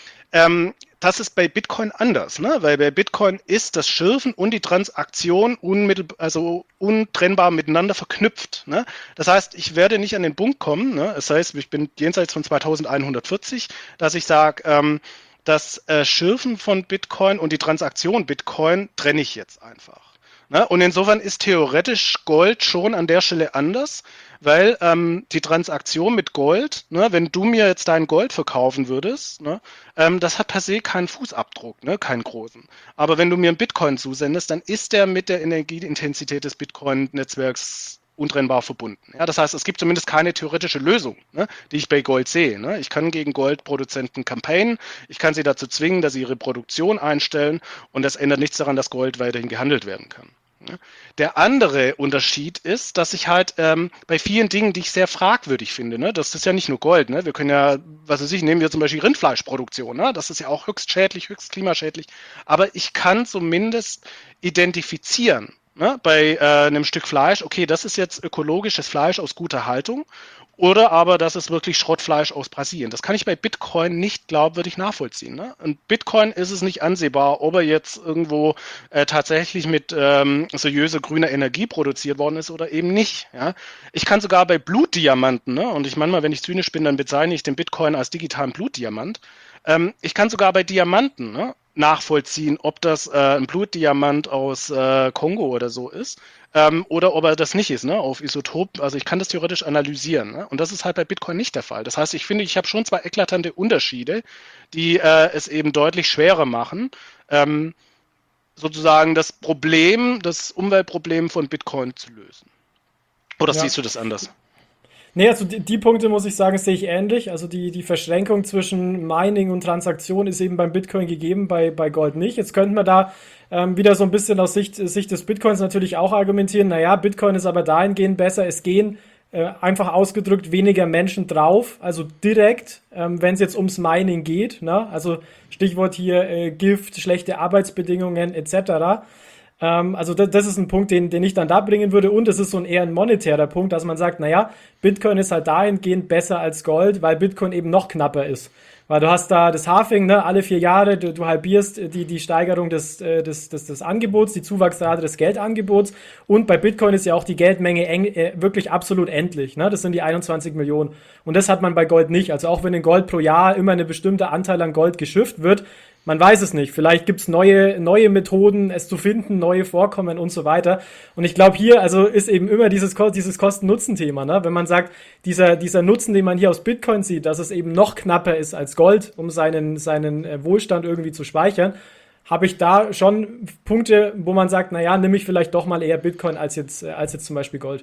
Ähm, das ist bei Bitcoin anders, ne? Weil bei Bitcoin ist das Schürfen und die Transaktion unmittelbar, also untrennbar miteinander verknüpft. Ne? Das heißt, ich werde nicht an den Punkt kommen, ne? Das heißt, ich bin jenseits von zweitausendeinhundertvierzig, dass ich sage, ähm, das äh, Schürfen von Bitcoin und die Transaktion Bitcoin trenne ich jetzt einfach. Ne? Und insofern ist theoretisch Gold schon an der Stelle anders, weil ähm, die Transaktion mit Gold, ne, wenn du mir jetzt dein Gold verkaufen würdest, ne, ähm, das hat per se keinen Fußabdruck, ne, keinen großen. Aber wenn du mir einen Bitcoin zusendest, dann ist der mit der Energieintensität des Bitcoin-Netzwerks untrennbar verbunden. Ja, das heißt, es gibt zumindest keine theoretische Lösung, ne, die ich bei Gold sehe. Ne. Ich kann gegen Goldproduzenten campaignen, ich kann sie dazu zwingen, dass sie ihre Produktion einstellen und das ändert nichts daran, dass Gold weiterhin gehandelt werden kann. Der andere Unterschied ist, dass ich halt ähm, bei vielen Dingen, die ich sehr fragwürdig finde, ne, das ist ja nicht nur Gold, ne, wir können ja, was weiß ich, nehmen wir zum Beispiel Rindfleischproduktion, ne, das ist ja auch höchst schädlich, höchst klimaschädlich, aber ich kann zumindest identifizieren, ne, bei äh, einem Stück Fleisch, okay, das ist jetzt ökologisches Fleisch aus guter Haltung oder aber das ist wirklich Schrottfleisch aus Brasilien. Das kann ich bei Bitcoin nicht glaubwürdig nachvollziehen. Ne? Und Bitcoin ist es nicht ansehbar, ob er jetzt irgendwo äh, tatsächlich mit ähm, seriöser grüner Energie produziert worden ist oder eben nicht. Ja? Ich kann sogar bei Blutdiamanten, ne? Und ich manchmal, wenn ich zynisch bin, dann bezeichne ich den Bitcoin als digitalen Blutdiamant. Ähm, ich kann sogar bei Diamanten, ne, nachvollziehen, ob das äh, ein Blutdiamant aus äh, Kongo oder so ist ähm, oder ob er das nicht ist, ne, auf Isotop. Also ich kann das theoretisch analysieren. Ne? Und das ist halt bei Bitcoin nicht der Fall. Das heißt, ich finde, ich habe schon zwei eklatante Unterschiede, die äh, es eben deutlich schwerer machen, ähm, sozusagen das Problem, das Umweltproblem von Bitcoin zu lösen. Oder Ja. siehst du das anders? Nee, also die, die Punkte muss ich sagen, sehe ich ähnlich. Also die, die Verschränkung zwischen Mining und Transaktion ist eben beim Bitcoin gegeben, bei, bei Gold nicht. Jetzt könnten wir da ähm, wieder so ein bisschen aus Sicht, Sicht des Bitcoins natürlich auch argumentieren, naja, Bitcoin ist aber dahingehend besser, es gehen äh, einfach ausgedrückt weniger Menschen drauf, also direkt, ähm, wenn es jetzt ums Mining geht, ne? Also Stichwort hier äh, Gift, schlechte Arbeitsbedingungen et cetera. Ähm, also das, das ist ein Punkt, den, den ich dann da bringen würde. Und es ist so ein eher ein monetärer Punkt, dass man sagt, naja, Bitcoin ist halt dahingehend besser als Gold, weil Bitcoin eben noch knapper ist. Weil du hast da das Halving, ne, alle vier Jahre, du, du halbierst die, die Steigerung des, äh, des, des, des Angebots, die Zuwachsrate des Geldangebots. Und bei Bitcoin ist ja auch die Geldmenge eng, äh, wirklich absolut endlich. Ne? Das sind die einundzwanzig Millionen. Und das hat man bei Gold nicht. Also auch wenn in Gold pro Jahr immer eine bestimmte Anteil an Gold geschifft wird, man weiß es nicht. Vielleicht gibt's neue, neue Methoden, es zu finden, neue Vorkommen und so weiter. Und ich glaube, hier also ist eben immer dieses, dieses Kosten-Nutzen-Thema. Ne? Wenn man sagt, dieser, dieser Nutzen, den man hier aus Bitcoin sieht, dass es eben noch knapper ist als Gold, um seinen, seinen äh, Wohlstand irgendwie zu speichern, habe ich da schon Punkte, wo man sagt, naja, nehme ich vielleicht doch mal eher Bitcoin als jetzt, äh, als jetzt zum Beispiel Gold.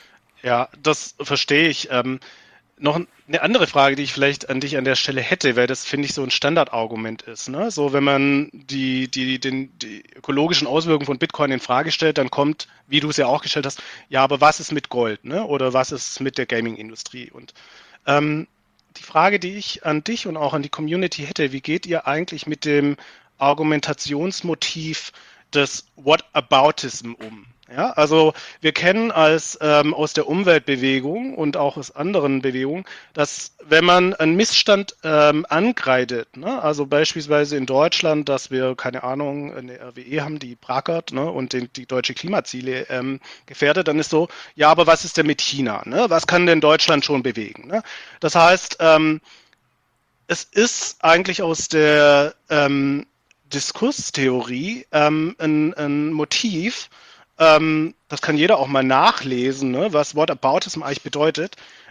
Ja, das verstehe ich. Ähm, noch eine andere Frage, die ich vielleicht an dich an der Stelle hätte, weil das, finde ich, so ein Standardargument ist. Ne? So, wenn man die, die, den, die ökologischen Auswirkungen von Bitcoin in Frage stellt, dann kommt, wie du es ja auch gestellt hast, ja, aber was ist mit Gold, ne? Oder was ist mit der Gaming-Industrie? Und ähm, die Frage, die ich an dich und auch an die Community hätte, wie geht ihr eigentlich mit dem Argumentationsmotiv des Whataboutism um? Ja, also wir kennen als ähm, aus der Umweltbewegung und auch aus anderen Bewegungen, dass wenn man einen Missstand ähm, ankreidet, ne, also beispielsweise in Deutschland, dass wir, keine Ahnung, eine R W E haben, die brackert, ne, und den, die deutsche Klimaziele ähm, gefährdet, dann ist so, ja, aber was ist denn mit China? Ne? Was kann denn Deutschland schon bewegen? Ne? Das heißt, ähm, es ist eigentlich aus der ähm, Diskurstheorie ähm, ein, ein Motiv, ähm, das kann jeder auch mal nachlesen, ne, was Whataboutism eigentlich bedeutet,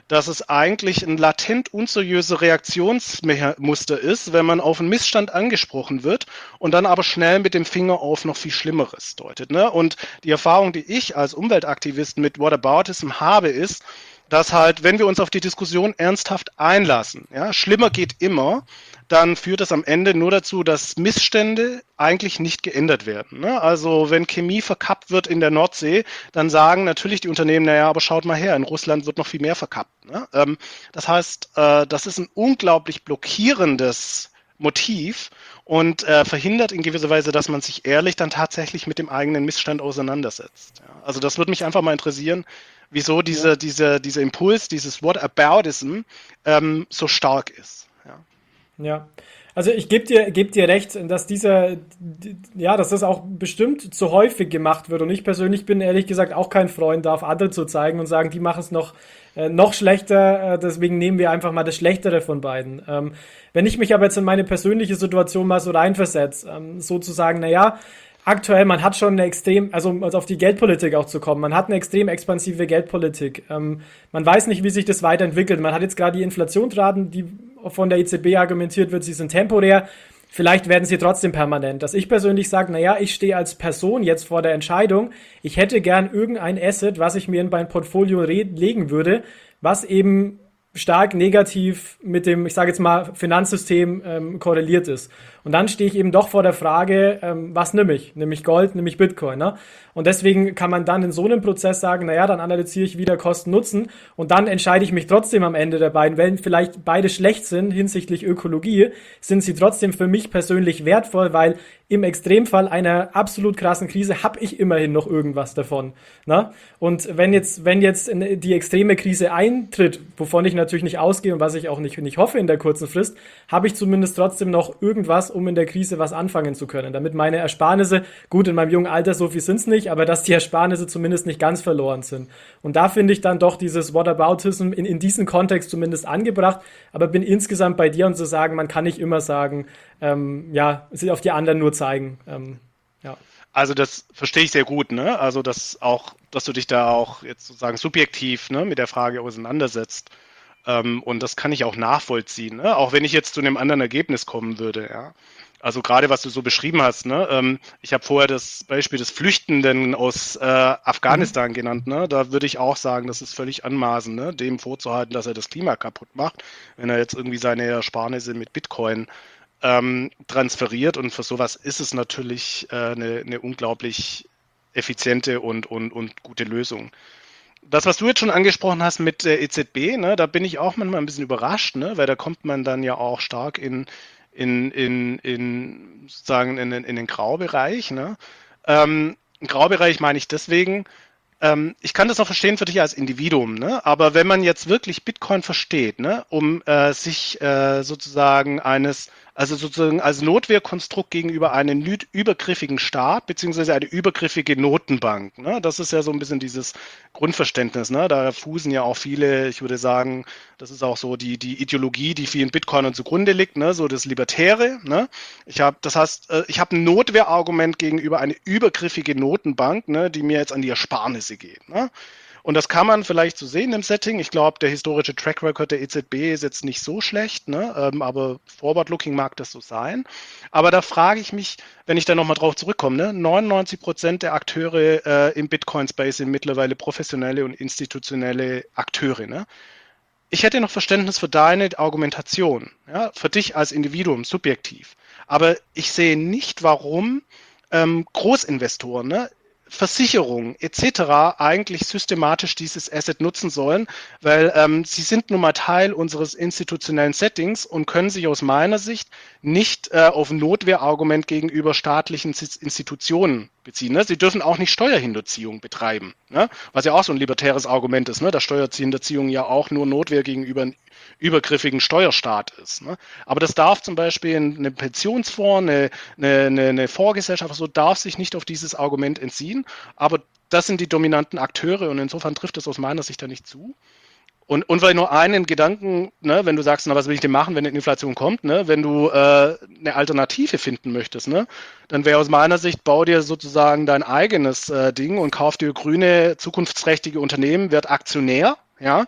dass es eigentlich ein latent unseriöses Reaktionsmuster ist, wenn man auf einen Missstand angesprochen wird und dann aber schnell mit dem Finger auf noch viel Schlimmeres deutet. Ne? Und die Erfahrung, die ich als Umweltaktivist mit Whataboutism habe, ist, dass halt, wenn wir uns auf die Diskussion ernsthaft einlassen, ja, schlimmer geht immer, dann führt das am Ende nur dazu, dass Missstände eigentlich nicht geändert werden. Ne? Also wenn Chemie verkappt wird in der Nordsee, dann sagen natürlich die Unternehmen, naja, aber schaut mal her, in Russland wird noch viel mehr verkappt. Ne? Ähm, das heißt, äh, das ist ein unglaublich blockierendes Motiv und äh, verhindert in gewisser Weise, dass man sich ehrlich dann tatsächlich mit dem eigenen Missstand auseinandersetzt. Ja? Also das würde mich einfach mal interessieren, wieso diese, ja. diese, dieser Impuls, dieses Whataboutism ähm, so stark ist. Ja. Ja, also ich gebe dir, geb dir recht, dass dieser, ja, dass das auch bestimmt zu häufig gemacht wird. Und ich persönlich bin ehrlich gesagt auch kein Freund, da auf andere zu zeigen und sagen, die machen es noch, äh, noch schlechter, äh, deswegen nehmen wir einfach mal das Schlechtere von beiden. Ähm, wenn ich mich aber jetzt in meine persönliche Situation mal so reinversetze, ähm, sozusagen, naja, aktuell, man hat schon eine extrem, also um auf die Geldpolitik auch zu kommen, man hat eine extrem expansive Geldpolitik. Ähm, man weiß nicht, wie sich das weiterentwickelt. Man hat jetzt gerade die Inflationsraten, die von der E Z B argumentiert wird, sie sind temporär. Vielleicht werden sie trotzdem permanent. Dass ich persönlich sage, naja, ich stehe als Person jetzt vor der Entscheidung, ich hätte gern irgendein Asset, was ich mir in mein Portfolio re- legen würde, was eben stark negativ mit dem, ich sage jetzt mal, Finanzsystem ähm, korreliert ist. Und dann stehe ich eben doch vor der Frage, ähm, was nehme ich? Nehme ich Gold, nehme ich Bitcoin? Ne? Und deswegen kann man dann in so einem Prozess sagen, naja, dann analysiere ich wieder Kosten-Nutzen und dann entscheide ich mich trotzdem am Ende der beiden. Wenn vielleicht beide schlecht sind hinsichtlich Ökologie, sind sie trotzdem für mich persönlich wertvoll, weil im Extremfall einer absolut krassen Krise habe ich immerhin noch irgendwas davon. Ne? Und wenn jetzt, wenn jetzt die extreme Krise eintritt, wovon ich natürlich nicht ausgehe und was ich auch nicht, nicht hoffe in der kurzen Frist, habe ich zumindest trotzdem noch irgendwas, um in der Krise was anfangen zu können. Damit meine Ersparnisse, gut, in meinem jungen Alter so viel sind es nicht, aber dass die Ersparnisse zumindest nicht ganz verloren sind. Und da finde ich dann doch dieses Whataboutism in, in diesem Kontext zumindest angebracht, aber bin insgesamt bei dir und zu sagen, man kann nicht immer sagen, ähm, ja, sich auf die anderen nur zeigen. Ähm, ja. Also das verstehe ich sehr gut, ne? Also dass auch, dass du dich da auch jetzt sozusagen subjektiv, ne, mit der Frage auseinandersetzt. Ähm, und das kann ich auch nachvollziehen, ne? Auch wenn ich jetzt zu einem anderen Ergebnis kommen würde, ja. Also gerade was du so beschrieben hast, ne? Ähm, ich habe vorher das Beispiel des Flüchtenden aus äh, Afghanistan mhm. genannt, ne? Da würde ich auch sagen, das ist völlig anmaßend, ne? Dem vorzuhalten, dass er das Klima kaputt macht, wenn er jetzt irgendwie seine Ersparnisse mit Bitcoin ähm, transferiert. Und für sowas ist es natürlich äh, eine, eine unglaublich effiziente und, und, und gute Lösung. Das, was du jetzt schon angesprochen hast mit der E Z B, ne, da bin ich auch manchmal ein bisschen überrascht, ne, weil da kommt man dann ja auch stark in, in, in, in sozusagen in, in den Graubereich. Ne. Ähm, Graubereich meine ich deswegen, ähm, ich kann das auch verstehen für dich als Individuum, ne, aber wenn man jetzt wirklich Bitcoin versteht, ne, um äh, sich äh, sozusagen eines also sozusagen als Notwehrkonstrukt gegenüber einem übergriffigen Staat beziehungsweise eine übergriffige Notenbank. Ne? Das ist ja so ein bisschen dieses Grundverständnis. Ne? Da fußen ja auch viele, ich würde sagen, das ist auch so die, die Ideologie, die vielen Bitcoinern zugrunde liegt, ne? So das Libertäre. Ne? Ich habe, das heißt, ich habe ein Notwehrargument gegenüber eine übergriffige Notenbank, ne, die mir jetzt an die Ersparnisse geht. Ne? Und das kann man vielleicht so sehen im Setting. Ich glaube, der historische Track Record der E Z B ist jetzt nicht so schlecht, ne? ähm, aber forward-looking mag das so sein. Aber da frage ich mich, wenn ich da nochmal drauf zurückkomme, ne? neunundneunzig Prozent der Akteure äh, im Bitcoin-Space sind mittlerweile professionelle und institutionelle Akteure. Ne? Ich hätte noch Verständnis für deine Argumentation, ja? Für dich als Individuum, subjektiv. Aber ich sehe nicht, warum ähm, Großinvestoren, ne? Versicherungen et cetera eigentlich systematisch dieses Asset nutzen sollen, weil ähm, sie sind nun mal Teil unseres institutionellen Settings und können sich aus meiner Sicht nicht äh, auf ein Notwehrargument gegenüber staatlichen Institutionen beziehen. Ne? Sie dürfen auch nicht Steuerhinterziehung betreiben, ne? Was ja auch so ein libertäres Argument ist, ne? Dass Steuerhinterziehung ja auch nur Notwehr gegenüber einem übergriffigen Steuerstaat ist. Ne? Aber das darf zum Beispiel eine Pensionsfonds, eine, eine, eine Fondsgesellschaft, so darf sich nicht auf dieses Argument entziehen. Aber das sind die dominanten Akteure und insofern trifft es aus meiner Sicht da nicht zu. Und, und weil nur einen Gedanken, ne, wenn du sagst, na, was will ich denn machen, wenn eine Inflation kommt, ne, wenn du äh, eine Alternative finden möchtest, ne, dann wäre aus meiner Sicht, bau dir sozusagen dein eigenes äh, Ding und kauf dir grüne, zukunftsträchtige Unternehmen, werd Aktionär, ja,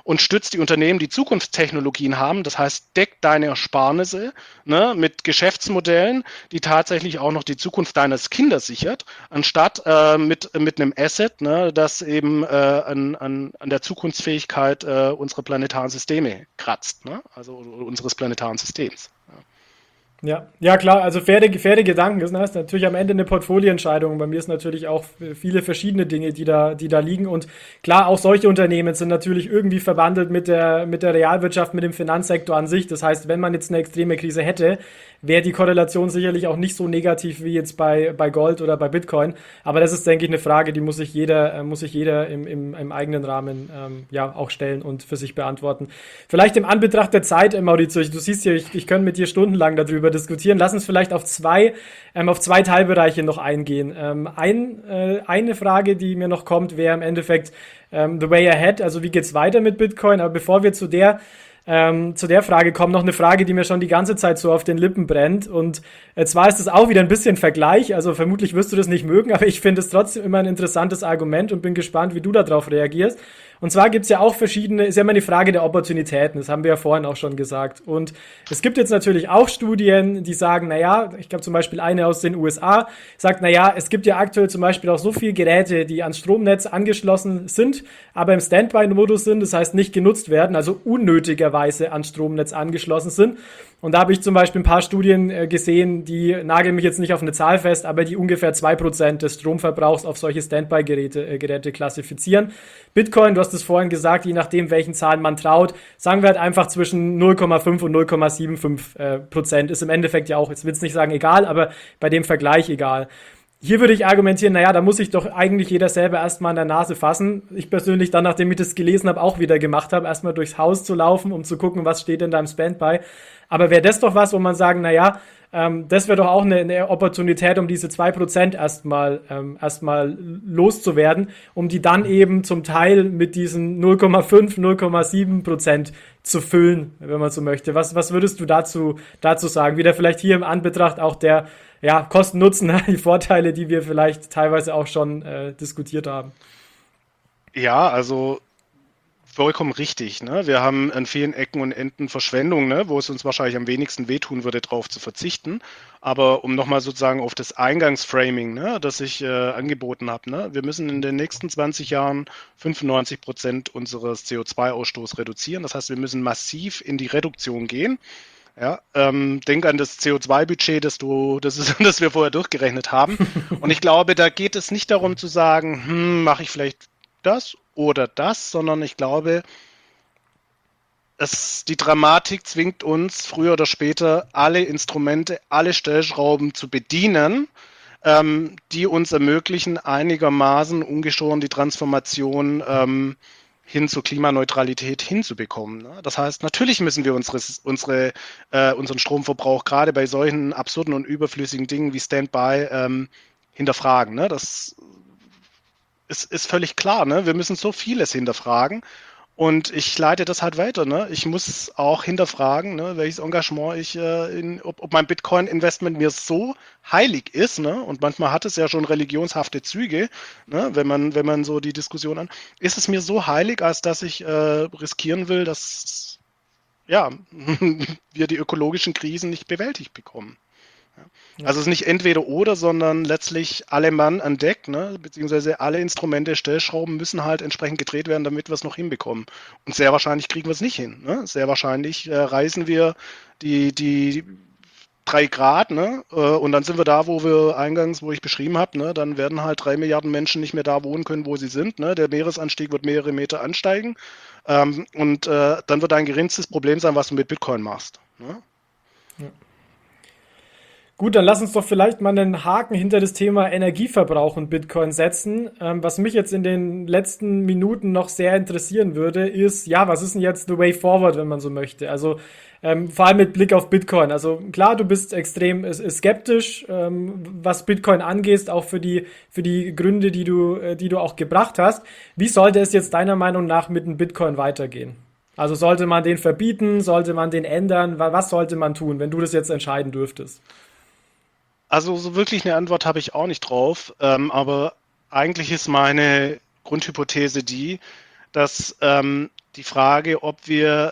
und stützt die Unternehmen, die Zukunftstechnologien haben. Das heißt, deckt deine Ersparnisse, ne, mit Geschäftsmodellen, die tatsächlich auch noch die Zukunft deines Kindes sichert, anstatt äh, mit, mit einem Asset, ne, das eben äh, an, an, an der Zukunftsfähigkeit äh, unserer planetaren Systeme kratzt, ne? Also unseres planetaren Systems. Ja. Ja, ja klar, also faire, faire Gedanken ist, ne? Ist natürlich am Ende eine Portfolioentscheidung. Bei mir ist natürlich auch viele verschiedene Dinge, die da, die da liegen. Und klar, auch solche Unternehmen sind natürlich irgendwie verbandelt mit der, mit der Realwirtschaft, mit dem Finanzsektor an sich. Das heißt, wenn man jetzt eine extreme Krise hätte, wäre die Korrelation sicherlich auch nicht so negativ wie jetzt bei, bei Gold oder bei Bitcoin. Aber das ist, denke ich, eine Frage, die muss sich jeder, äh, muss sich jeder im, im, im eigenen Rahmen ähm, ja auch stellen und für sich beantworten. Vielleicht im Anbetracht der Zeit, äh, Maurizio, du siehst ja, ich, ich könnte mit dir stundenlang darüber diskutieren. Lass uns vielleicht auf zwei, ähm, auf zwei Teilbereiche noch eingehen. Ähm, ein, äh, eine Frage, die mir noch kommt, wäre im Endeffekt ähm, the way ahead, also wie geht's weiter mit Bitcoin? Aber bevor wir zu der Ähm, zu der Frage kommt noch eine Frage, die mir schon die ganze Zeit so auf den Lippen brennt. Und äh, zwar ist es auch wieder ein bisschen Vergleich, also vermutlich wirst du das nicht mögen, aber ich finde es trotzdem immer ein interessantes Argument und bin gespannt, wie du darauf reagierst. Und zwar gibt's ja auch verschiedene, ist ja immer eine Frage der Opportunitäten, das haben wir ja vorhin auch schon gesagt. Und es gibt jetzt natürlich auch Studien, die sagen, naja, ich glaube zum Beispiel eine aus den U S A, sagt, naja, es gibt ja aktuell zum Beispiel auch so viele Geräte, die ans Stromnetz angeschlossen sind, aber im Standby-Modus sind, das heißt nicht genutzt werden, also unnötigerweise ans Stromnetz angeschlossen sind. Und da habe ich zum Beispiel ein paar Studien äh, gesehen, die nageln mich jetzt nicht auf eine Zahl fest, aber die ungefähr zwei Prozent des Stromverbrauchs auf solche Standby-Geräte äh, Geräte klassifizieren. Bitcoin, du hast es vorhin gesagt, je nachdem, welchen Zahlen man traut, sagen wir halt einfach zwischen null Komma fünf und null Komma fünfundsiebzig äh, Prozent. Ist im Endeffekt ja auch, jetzt will ich nicht sagen egal, aber bei dem Vergleich egal. Hier würde ich argumentieren, naja, da muss sich doch eigentlich jeder selber erstmal an der Nase fassen. Ich persönlich dann, nachdem ich das gelesen habe, auch wieder gemacht habe, erstmal durchs Haus zu laufen, um zu gucken, was steht in deinem Standby. Aber wäre das doch was, wo man sagen, naja, ähm, das wäre doch auch eine, eine Opportunität, um diese zwei Prozent erstmal ähm, erstmal loszuwerden, um die dann eben zum Teil mit diesen null Komma fünf, null Komma sieben Prozent zu füllen, wenn man so möchte. Was, was würdest du dazu, dazu sagen? Wieder vielleicht hier im Anbetracht auch der ja, Kosten-Nutzen, die Vorteile, die wir vielleicht teilweise auch schon äh, diskutiert haben. Ja, also vollkommen richtig. Ne? Wir haben an vielen Ecken und Enden Verschwendung, ne? Wo es uns wahrscheinlich am wenigsten wehtun würde, darauf zu verzichten. Aber um nochmal sozusagen auf das Eingangsframing, ne, das ich äh, angeboten habe, ne? Wir müssen in den nächsten zwanzig Jahren fünfundneunzig Prozent unseres C O zwei Ausstoßes reduzieren. Das heißt, wir müssen massiv in die Reduktion gehen. Ja, ähm, denk an das C O zwei Budget, das du, das ist, das wir vorher durchgerechnet haben. Und ich glaube, da geht es nicht darum zu sagen, hm, mache ich vielleicht das oder das, sondern ich glaube, es, die Dramatik zwingt uns früher oder später alle Instrumente, alle Stellschrauben zu bedienen, ähm, die uns ermöglichen, einigermaßen ungeschoren die Transformation ähm, hin zur Klimaneutralität hinzubekommen. Ne? Das heißt, natürlich müssen wir unsere, unsere, äh, unseren Stromverbrauch gerade bei solchen absurden und überflüssigen Dingen wie Standby ähm, hinterfragen. Ne? Das ist, ist völlig klar. Ne? Wir müssen so vieles hinterfragen. Und ich leite das halt weiter. Ne? Ich muss auch hinterfragen, ne, welches Engagement ich, äh, in, ob, ob mein Bitcoin-Investment mir so heilig ist. Ne? Und manchmal hat es ja schon religionshafte Züge, ne? wenn man, wenn man so die Diskussion an. Ist es mir so heilig, als dass ich äh, riskieren will, dass ja, wir die ökologischen Krisen nicht bewältigt bekommen? Ja. Also es ist nicht entweder oder, sondern letztlich alle Mann an Deck, ne, beziehungsweise alle Instrumente, Stellschrauben müssen halt entsprechend gedreht werden, damit wir es noch hinbekommen. Und sehr wahrscheinlich kriegen wir es nicht hin. Ne? Sehr wahrscheinlich äh, reißen wir die, die drei Grad, ne, äh, und dann sind wir da, wo wir eingangs, wo ich beschrieben habe, ne, dann werden halt drei Milliarden Menschen nicht mehr da wohnen können, wo sie sind. Ne? Der Meeresanstieg wird mehrere Meter ansteigen. Ähm, und äh, dann wird ein geringstes Problem sein, was du mit Bitcoin machst. Ne? Ja. Gut, dann lass uns doch vielleicht mal einen Haken hinter das Thema Energieverbrauch und Bitcoin setzen. Ähm, was mich jetzt in den letzten Minuten noch sehr interessieren würde, ist, ja, was ist denn jetzt the way forward, wenn man so möchte? Also ähm, vor allem mit Blick auf Bitcoin. Also klar, du bist extrem äh, skeptisch, ähm, was Bitcoin angeht, auch für die für die Gründe, die du äh, die du auch gebracht hast. Wie sollte es jetzt deiner Meinung nach mit dem Bitcoin weitergehen? Also sollte man den verbieten, sollte man den ändern? Was sollte man tun, wenn du das jetzt entscheiden dürftest? Also so wirklich eine Antwort habe ich auch nicht drauf, ähm, aber eigentlich ist meine Grundhypothese die, dass ähm, die Frage, ob wir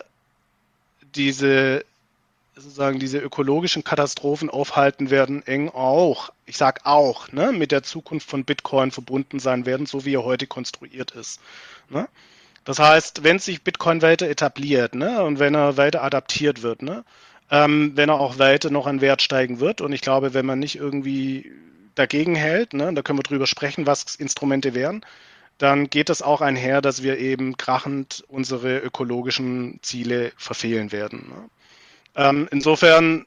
diese sozusagen diese ökologischen Katastrophen aufhalten werden, eng auch, ich sage auch, ne, mit der Zukunft von Bitcoin verbunden sein werden, so wie er heute konstruiert ist. Ne? Das heißt, wenn sich Bitcoin weiter etabliert, ne, und wenn er weiter adaptiert wird, ne, ähm, wenn er auch weiter noch an Wert steigen wird, und ich glaube, wenn man nicht irgendwie dagegen hält, ne, da können wir drüber sprechen, was Instrumente wären, dann geht es auch einher, dass wir eben krachend unsere ökologischen Ziele verfehlen werden. Ne? Ähm, insofern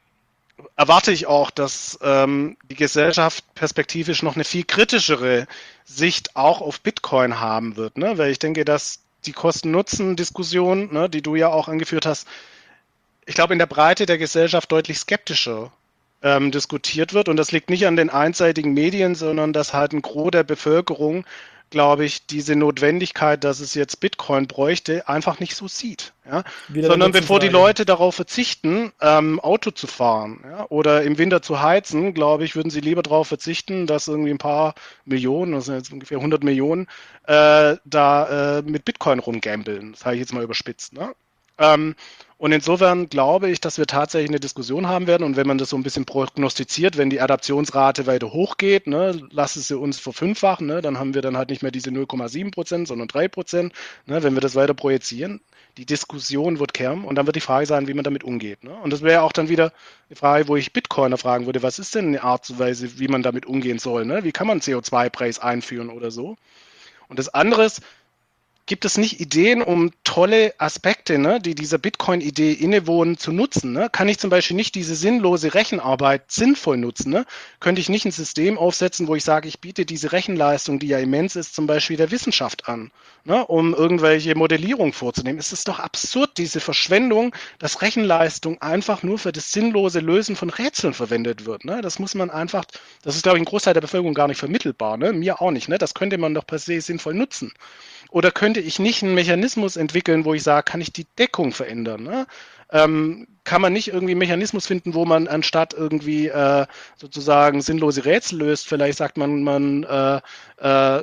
erwarte ich auch, dass ähm, die Gesellschaft perspektivisch noch eine viel kritischere Sicht auch auf Bitcoin haben wird, ne? Weil ich denke, dass die Kosten-Nutzen-Diskussion, ne, die du ja auch angeführt hast, ich glaube, in der Breite der Gesellschaft deutlich skeptischer ähm, diskutiert wird. Und das liegt nicht an den einseitigen Medien, sondern dass halt ein Gros der Bevölkerung, glaube ich, diese Notwendigkeit, dass es jetzt Bitcoin bräuchte, einfach nicht so sieht. Ja? Sondern bevor die Leute darauf verzichten, ähm, Auto zu fahren, ja, oder im Winter zu heizen, glaube ich, würden sie lieber darauf verzichten, dass irgendwie ein paar Millionen, das sind jetzt ungefähr hundert Millionen, äh, da äh, mit Bitcoin rumgambeln. Das habe ich jetzt mal überspitzt. Ne? Ähm, und insofern glaube ich, dass wir tatsächlich eine Diskussion haben werden. Und wenn man das so ein bisschen prognostiziert, wenn die Adaptionsrate weiter hochgeht, ne, lassen sie uns verfünffachen, ne, dann haben wir dann halt nicht mehr diese null Komma sieben Prozent, sondern drei Prozent. Ne, wenn wir das weiter projizieren, die Diskussion wird kehren und dann wird die Frage sein, wie man damit umgeht. Ne? Und das wäre auch dann wieder eine Frage, wo ich Bitcoiner fragen würde, was ist denn eine Art und Weise, wie man damit umgehen soll? Ne? Wie kann man C O zwei Preis einführen oder so? Und das andere ist, gibt es nicht Ideen, um tolle Aspekte, ne, die dieser Bitcoin-Idee innewohnen, zu nutzen? Ne? Kann ich zum Beispiel nicht diese sinnlose Rechenarbeit sinnvoll nutzen? Ne? Könnte ich nicht ein System aufsetzen, wo ich sage, ich biete diese Rechenleistung, die ja immens ist, zum Beispiel der Wissenschaft an, ne, um irgendwelche Modellierungen vorzunehmen? Es ist doch absurd, diese Verschwendung, dass Rechenleistung einfach nur für das sinnlose Lösen von Rätseln verwendet wird. Ne? Das muss man einfach, das ist, glaube ich, ein Großteil der Bevölkerung gar nicht vermittelbar. Ne? Mir auch nicht. Ne? Das könnte man doch per se sinnvoll nutzen. Oder könnte ich nicht einen Mechanismus entwickeln, wo ich sage, kann ich die Deckung verändern? Ne? Ähm, kann man nicht irgendwie einen Mechanismus finden, wo man anstatt irgendwie äh, sozusagen sinnlose Rätsel löst, vielleicht sagt man, man äh, äh,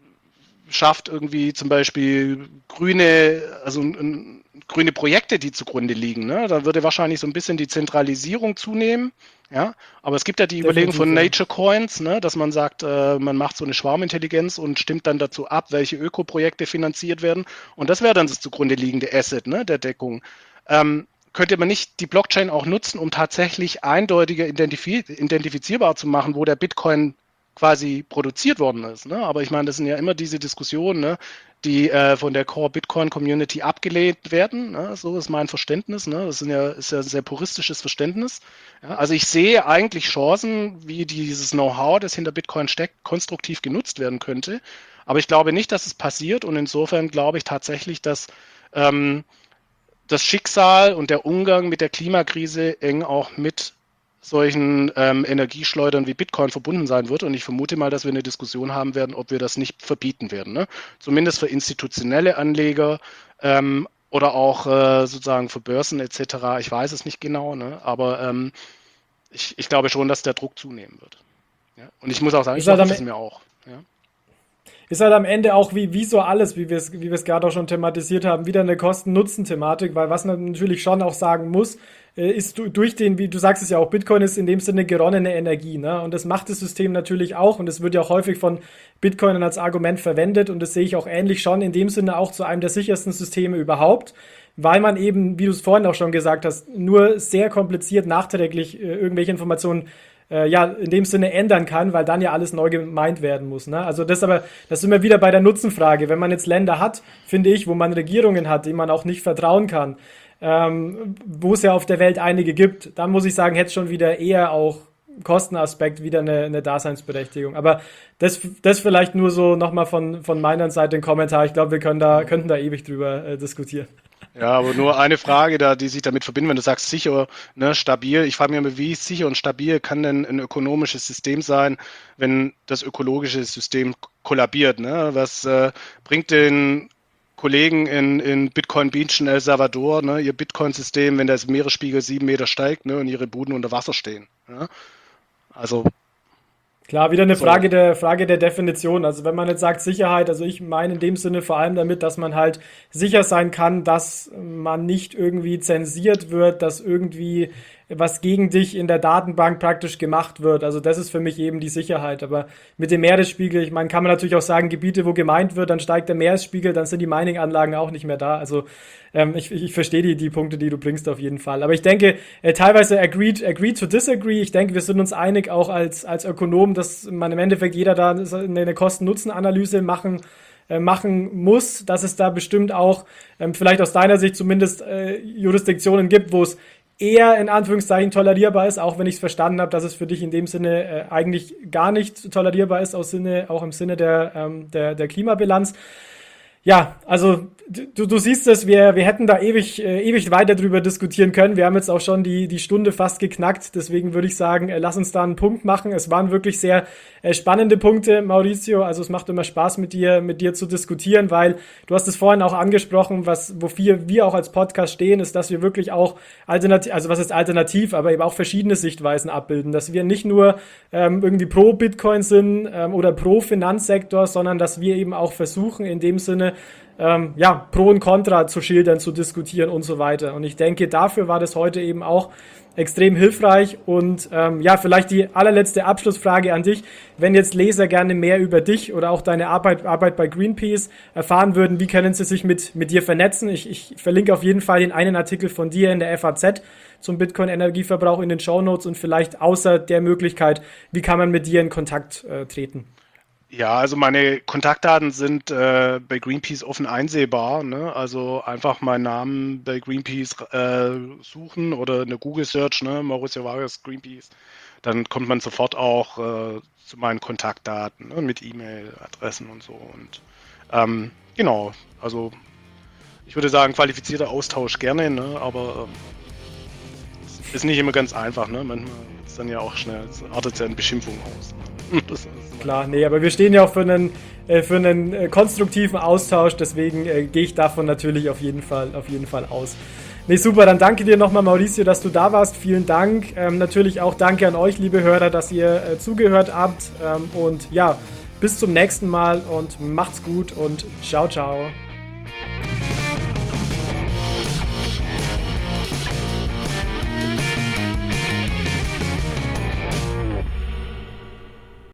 schafft irgendwie zum Beispiel grüne, also ein, grüne Projekte, die zugrunde liegen. Ne? Da würde wahrscheinlich so ein bisschen die Zentralisierung zunehmen. Ja, aber es gibt ja die Definitiv, Überlegung von ja. Nature Coins, ne, dass man sagt, äh, man macht so eine Schwarmintelligenz und stimmt dann dazu ab, welche Ökoprojekte finanziert werden. Und das wäre dann das zugrunde liegende Asset, ne, der Deckung. Ähm, könnte man nicht die Blockchain auch nutzen, um tatsächlich eindeutiger identif- identifizierbar zu machen, wo der Bitcoin quasi produziert worden ist. Ne? Aber ich meine, das sind ja immer diese Diskussionen, ne, die äh, von der Core Bitcoin Community abgelehnt werden. Ne? So ist mein Verständnis. Ne? Das sind ja, ist ja ein sehr puristisches Verständnis. Ja? Also ich sehe eigentlich Chancen, wie dieses Know-how, das hinter Bitcoin steckt, konstruktiv genutzt werden könnte. Aber ich glaube nicht, dass es passiert. Und insofern glaube ich tatsächlich, dass ähm, das Schicksal und der Umgang mit der Klimakrise eng auch mit solchen ähm, Energieschleudern wie Bitcoin verbunden sein wird. Und ich vermute mal, dass wir eine Diskussion haben werden, ob wir das nicht verbieten werden. Ne? Zumindest für institutionelle Anleger ähm, oder auch äh, sozusagen für Börsen et cetera. Ich weiß es nicht genau, ne? aber ähm, ich, ich glaube schon, dass der Druck zunehmen wird. Ja? Und ich muss auch sagen, ich hoffe es mir auch. Ja? Ist halt am Ende auch wie, wie so alles, wie wir es wie wir es gerade auch schon thematisiert haben, wieder eine Kosten-Nutzen-Thematik, weil was man natürlich schon auch sagen muss, äh, ist du, durch den, wie du sagst es ja auch, Bitcoin ist in dem Sinne geronnene Energie, ne? Und das macht das System natürlich auch und es wird ja auch häufig von Bitcoinern als Argument verwendet und das sehe ich auch ähnlich schon in dem Sinne auch zu einem der sichersten Systeme überhaupt, weil man eben, wie du es vorhin auch schon gesagt hast, nur sehr kompliziert nachträglich äh, irgendwelche Informationen äh, ja, in dem Sinne ändern kann, weil dann ja alles neu gemeint werden muss. Ne? Also das aber, das sind wir wieder bei der Nutzenfrage. Wenn man jetzt Länder hat, finde ich, wo man Regierungen hat, denen man auch nicht vertrauen kann, ähm, wo es ja auf der Welt einige gibt, dann muss ich sagen, hätte es schon wieder eher auch Kostenaspekt wieder eine, eine Daseinsberechtigung. Aber das, das vielleicht nur so nochmal von, von meiner Seite ein Kommentar. Ich glaube, wir können da, könnten da ewig drüber äh, diskutieren. Ja, aber nur eine Frage da, die sich damit verbindet, wenn du sagst sicher, ne, stabil. Ich frage mich immer, wie sicher und stabil kann denn ein ökonomisches System sein, wenn das ökologische System kollabiert? Ne? Was äh, bringt den Kollegen in, in Bitcoin Beach in El Salvador, ne, ihr Bitcoin-System, wenn der Meeresspiegel sieben Meter steigt, ne, und ihre Buden unter Wasser stehen? Ja? Also Klar, wieder eine So. Frage der, Frage der Definition. Also wenn man jetzt sagt Sicherheit, also ich meine in dem Sinne vor allem damit, dass man halt sicher sein kann, dass man nicht irgendwie zensiert wird, dass irgendwie was gegen dich in der Datenbank praktisch gemacht wird. Also das ist für mich eben die Sicherheit. Aber mit dem Meeresspiegel, ich meine, kann man natürlich auch sagen, Gebiete, wo gemeint wird, dann steigt der Meeresspiegel, dann sind die Mining-Anlagen auch nicht mehr da. Also ähm, ich, ich verstehe die, die Punkte, die du bringst auf jeden Fall. Aber ich denke, äh, teilweise agreed, agreed to disagree. Ich denke, wir sind uns einig auch als, als Ökonom, dass man im Endeffekt jeder da eine Kosten-Nutzen-Analyse machen äh, machen muss, dass es da bestimmt auch, ähm, vielleicht aus deiner Sicht zumindest, äh, Jurisdiktionen gibt, wo es eher in Anführungszeichen tolerierbar ist, auch wenn ich es verstanden habe, dass es für dich in dem Sinne äh, eigentlich gar nicht tolerierbar ist, aus Sinne, auch im Sinne der, ähm, der, der Klimabilanz. Ja, also du, du siehst es, wir, wir hätten da ewig, äh, ewig weiter drüber diskutieren können. Wir haben jetzt auch schon die, die Stunde fast geknackt. Deswegen würde ich sagen, äh, lass uns da einen Punkt machen. Es waren wirklich sehr äh, spannende Punkte, Mauricio. Also es macht immer Spaß, mit dir, mit dir zu diskutieren, weil du hast es vorhin auch angesprochen, was, wofür wir auch als Podcast stehen, ist, dass wir wirklich auch alternativ, also was ist alternativ, aber eben auch verschiedene Sichtweisen abbilden. Dass wir nicht nur ähm, irgendwie pro Bitcoin sind ähm, oder pro Finanzsektor, sondern dass wir eben auch versuchen, in dem Sinne, Ähm, ja, Pro und Contra zu schildern, zu diskutieren und so weiter. Und ich denke, dafür war das heute eben auch extrem hilfreich. Und ähm, ja, vielleicht die allerletzte Abschlussfrage an dich. Wenn jetzt Leser gerne mehr über dich oder auch deine Arbeit, Arbeit bei Greenpeace erfahren würden, wie können sie sich mit, mit dir vernetzen? Ich, ich verlinke auf jeden Fall den einen Artikel von dir in der F A Z zum Bitcoin-Energieverbrauch in den Shownotes und vielleicht außer der Möglichkeit, wie kann man mit dir in Kontakt äh, treten? Ja, also meine Kontaktdaten sind äh, bei Greenpeace offen einsehbar. Ne? Also einfach meinen Namen bei Greenpeace äh, suchen oder eine Google-Search, ne? Mauricio Vargas Greenpeace. Dann kommt man sofort auch äh, zu meinen Kontaktdaten, ne? Mit E-Mail-Adressen und so. Und ähm, genau, also ich würde sagen, qualifizierter Austausch gerne, ne? Aber ähm, ist nicht immer ganz einfach. Ne? Manchmal ist dann ja auch schnell, artet es ja in Beschimpfung aus. Ne? Das ist Klar, nee, aber wir stehen ja auch für einen, äh, für einen äh, konstruktiven Austausch, deswegen äh, gehe ich davon natürlich auf jeden Fall, auf jeden Fall aus. Nee, super, dann danke dir nochmal, Mauricio, dass du da warst. Vielen Dank. Ähm, natürlich auch danke an euch, liebe Hörer, dass ihr äh, zugehört habt. Ähm, und ja, bis zum nächsten Mal und macht's gut und ciao, ciao.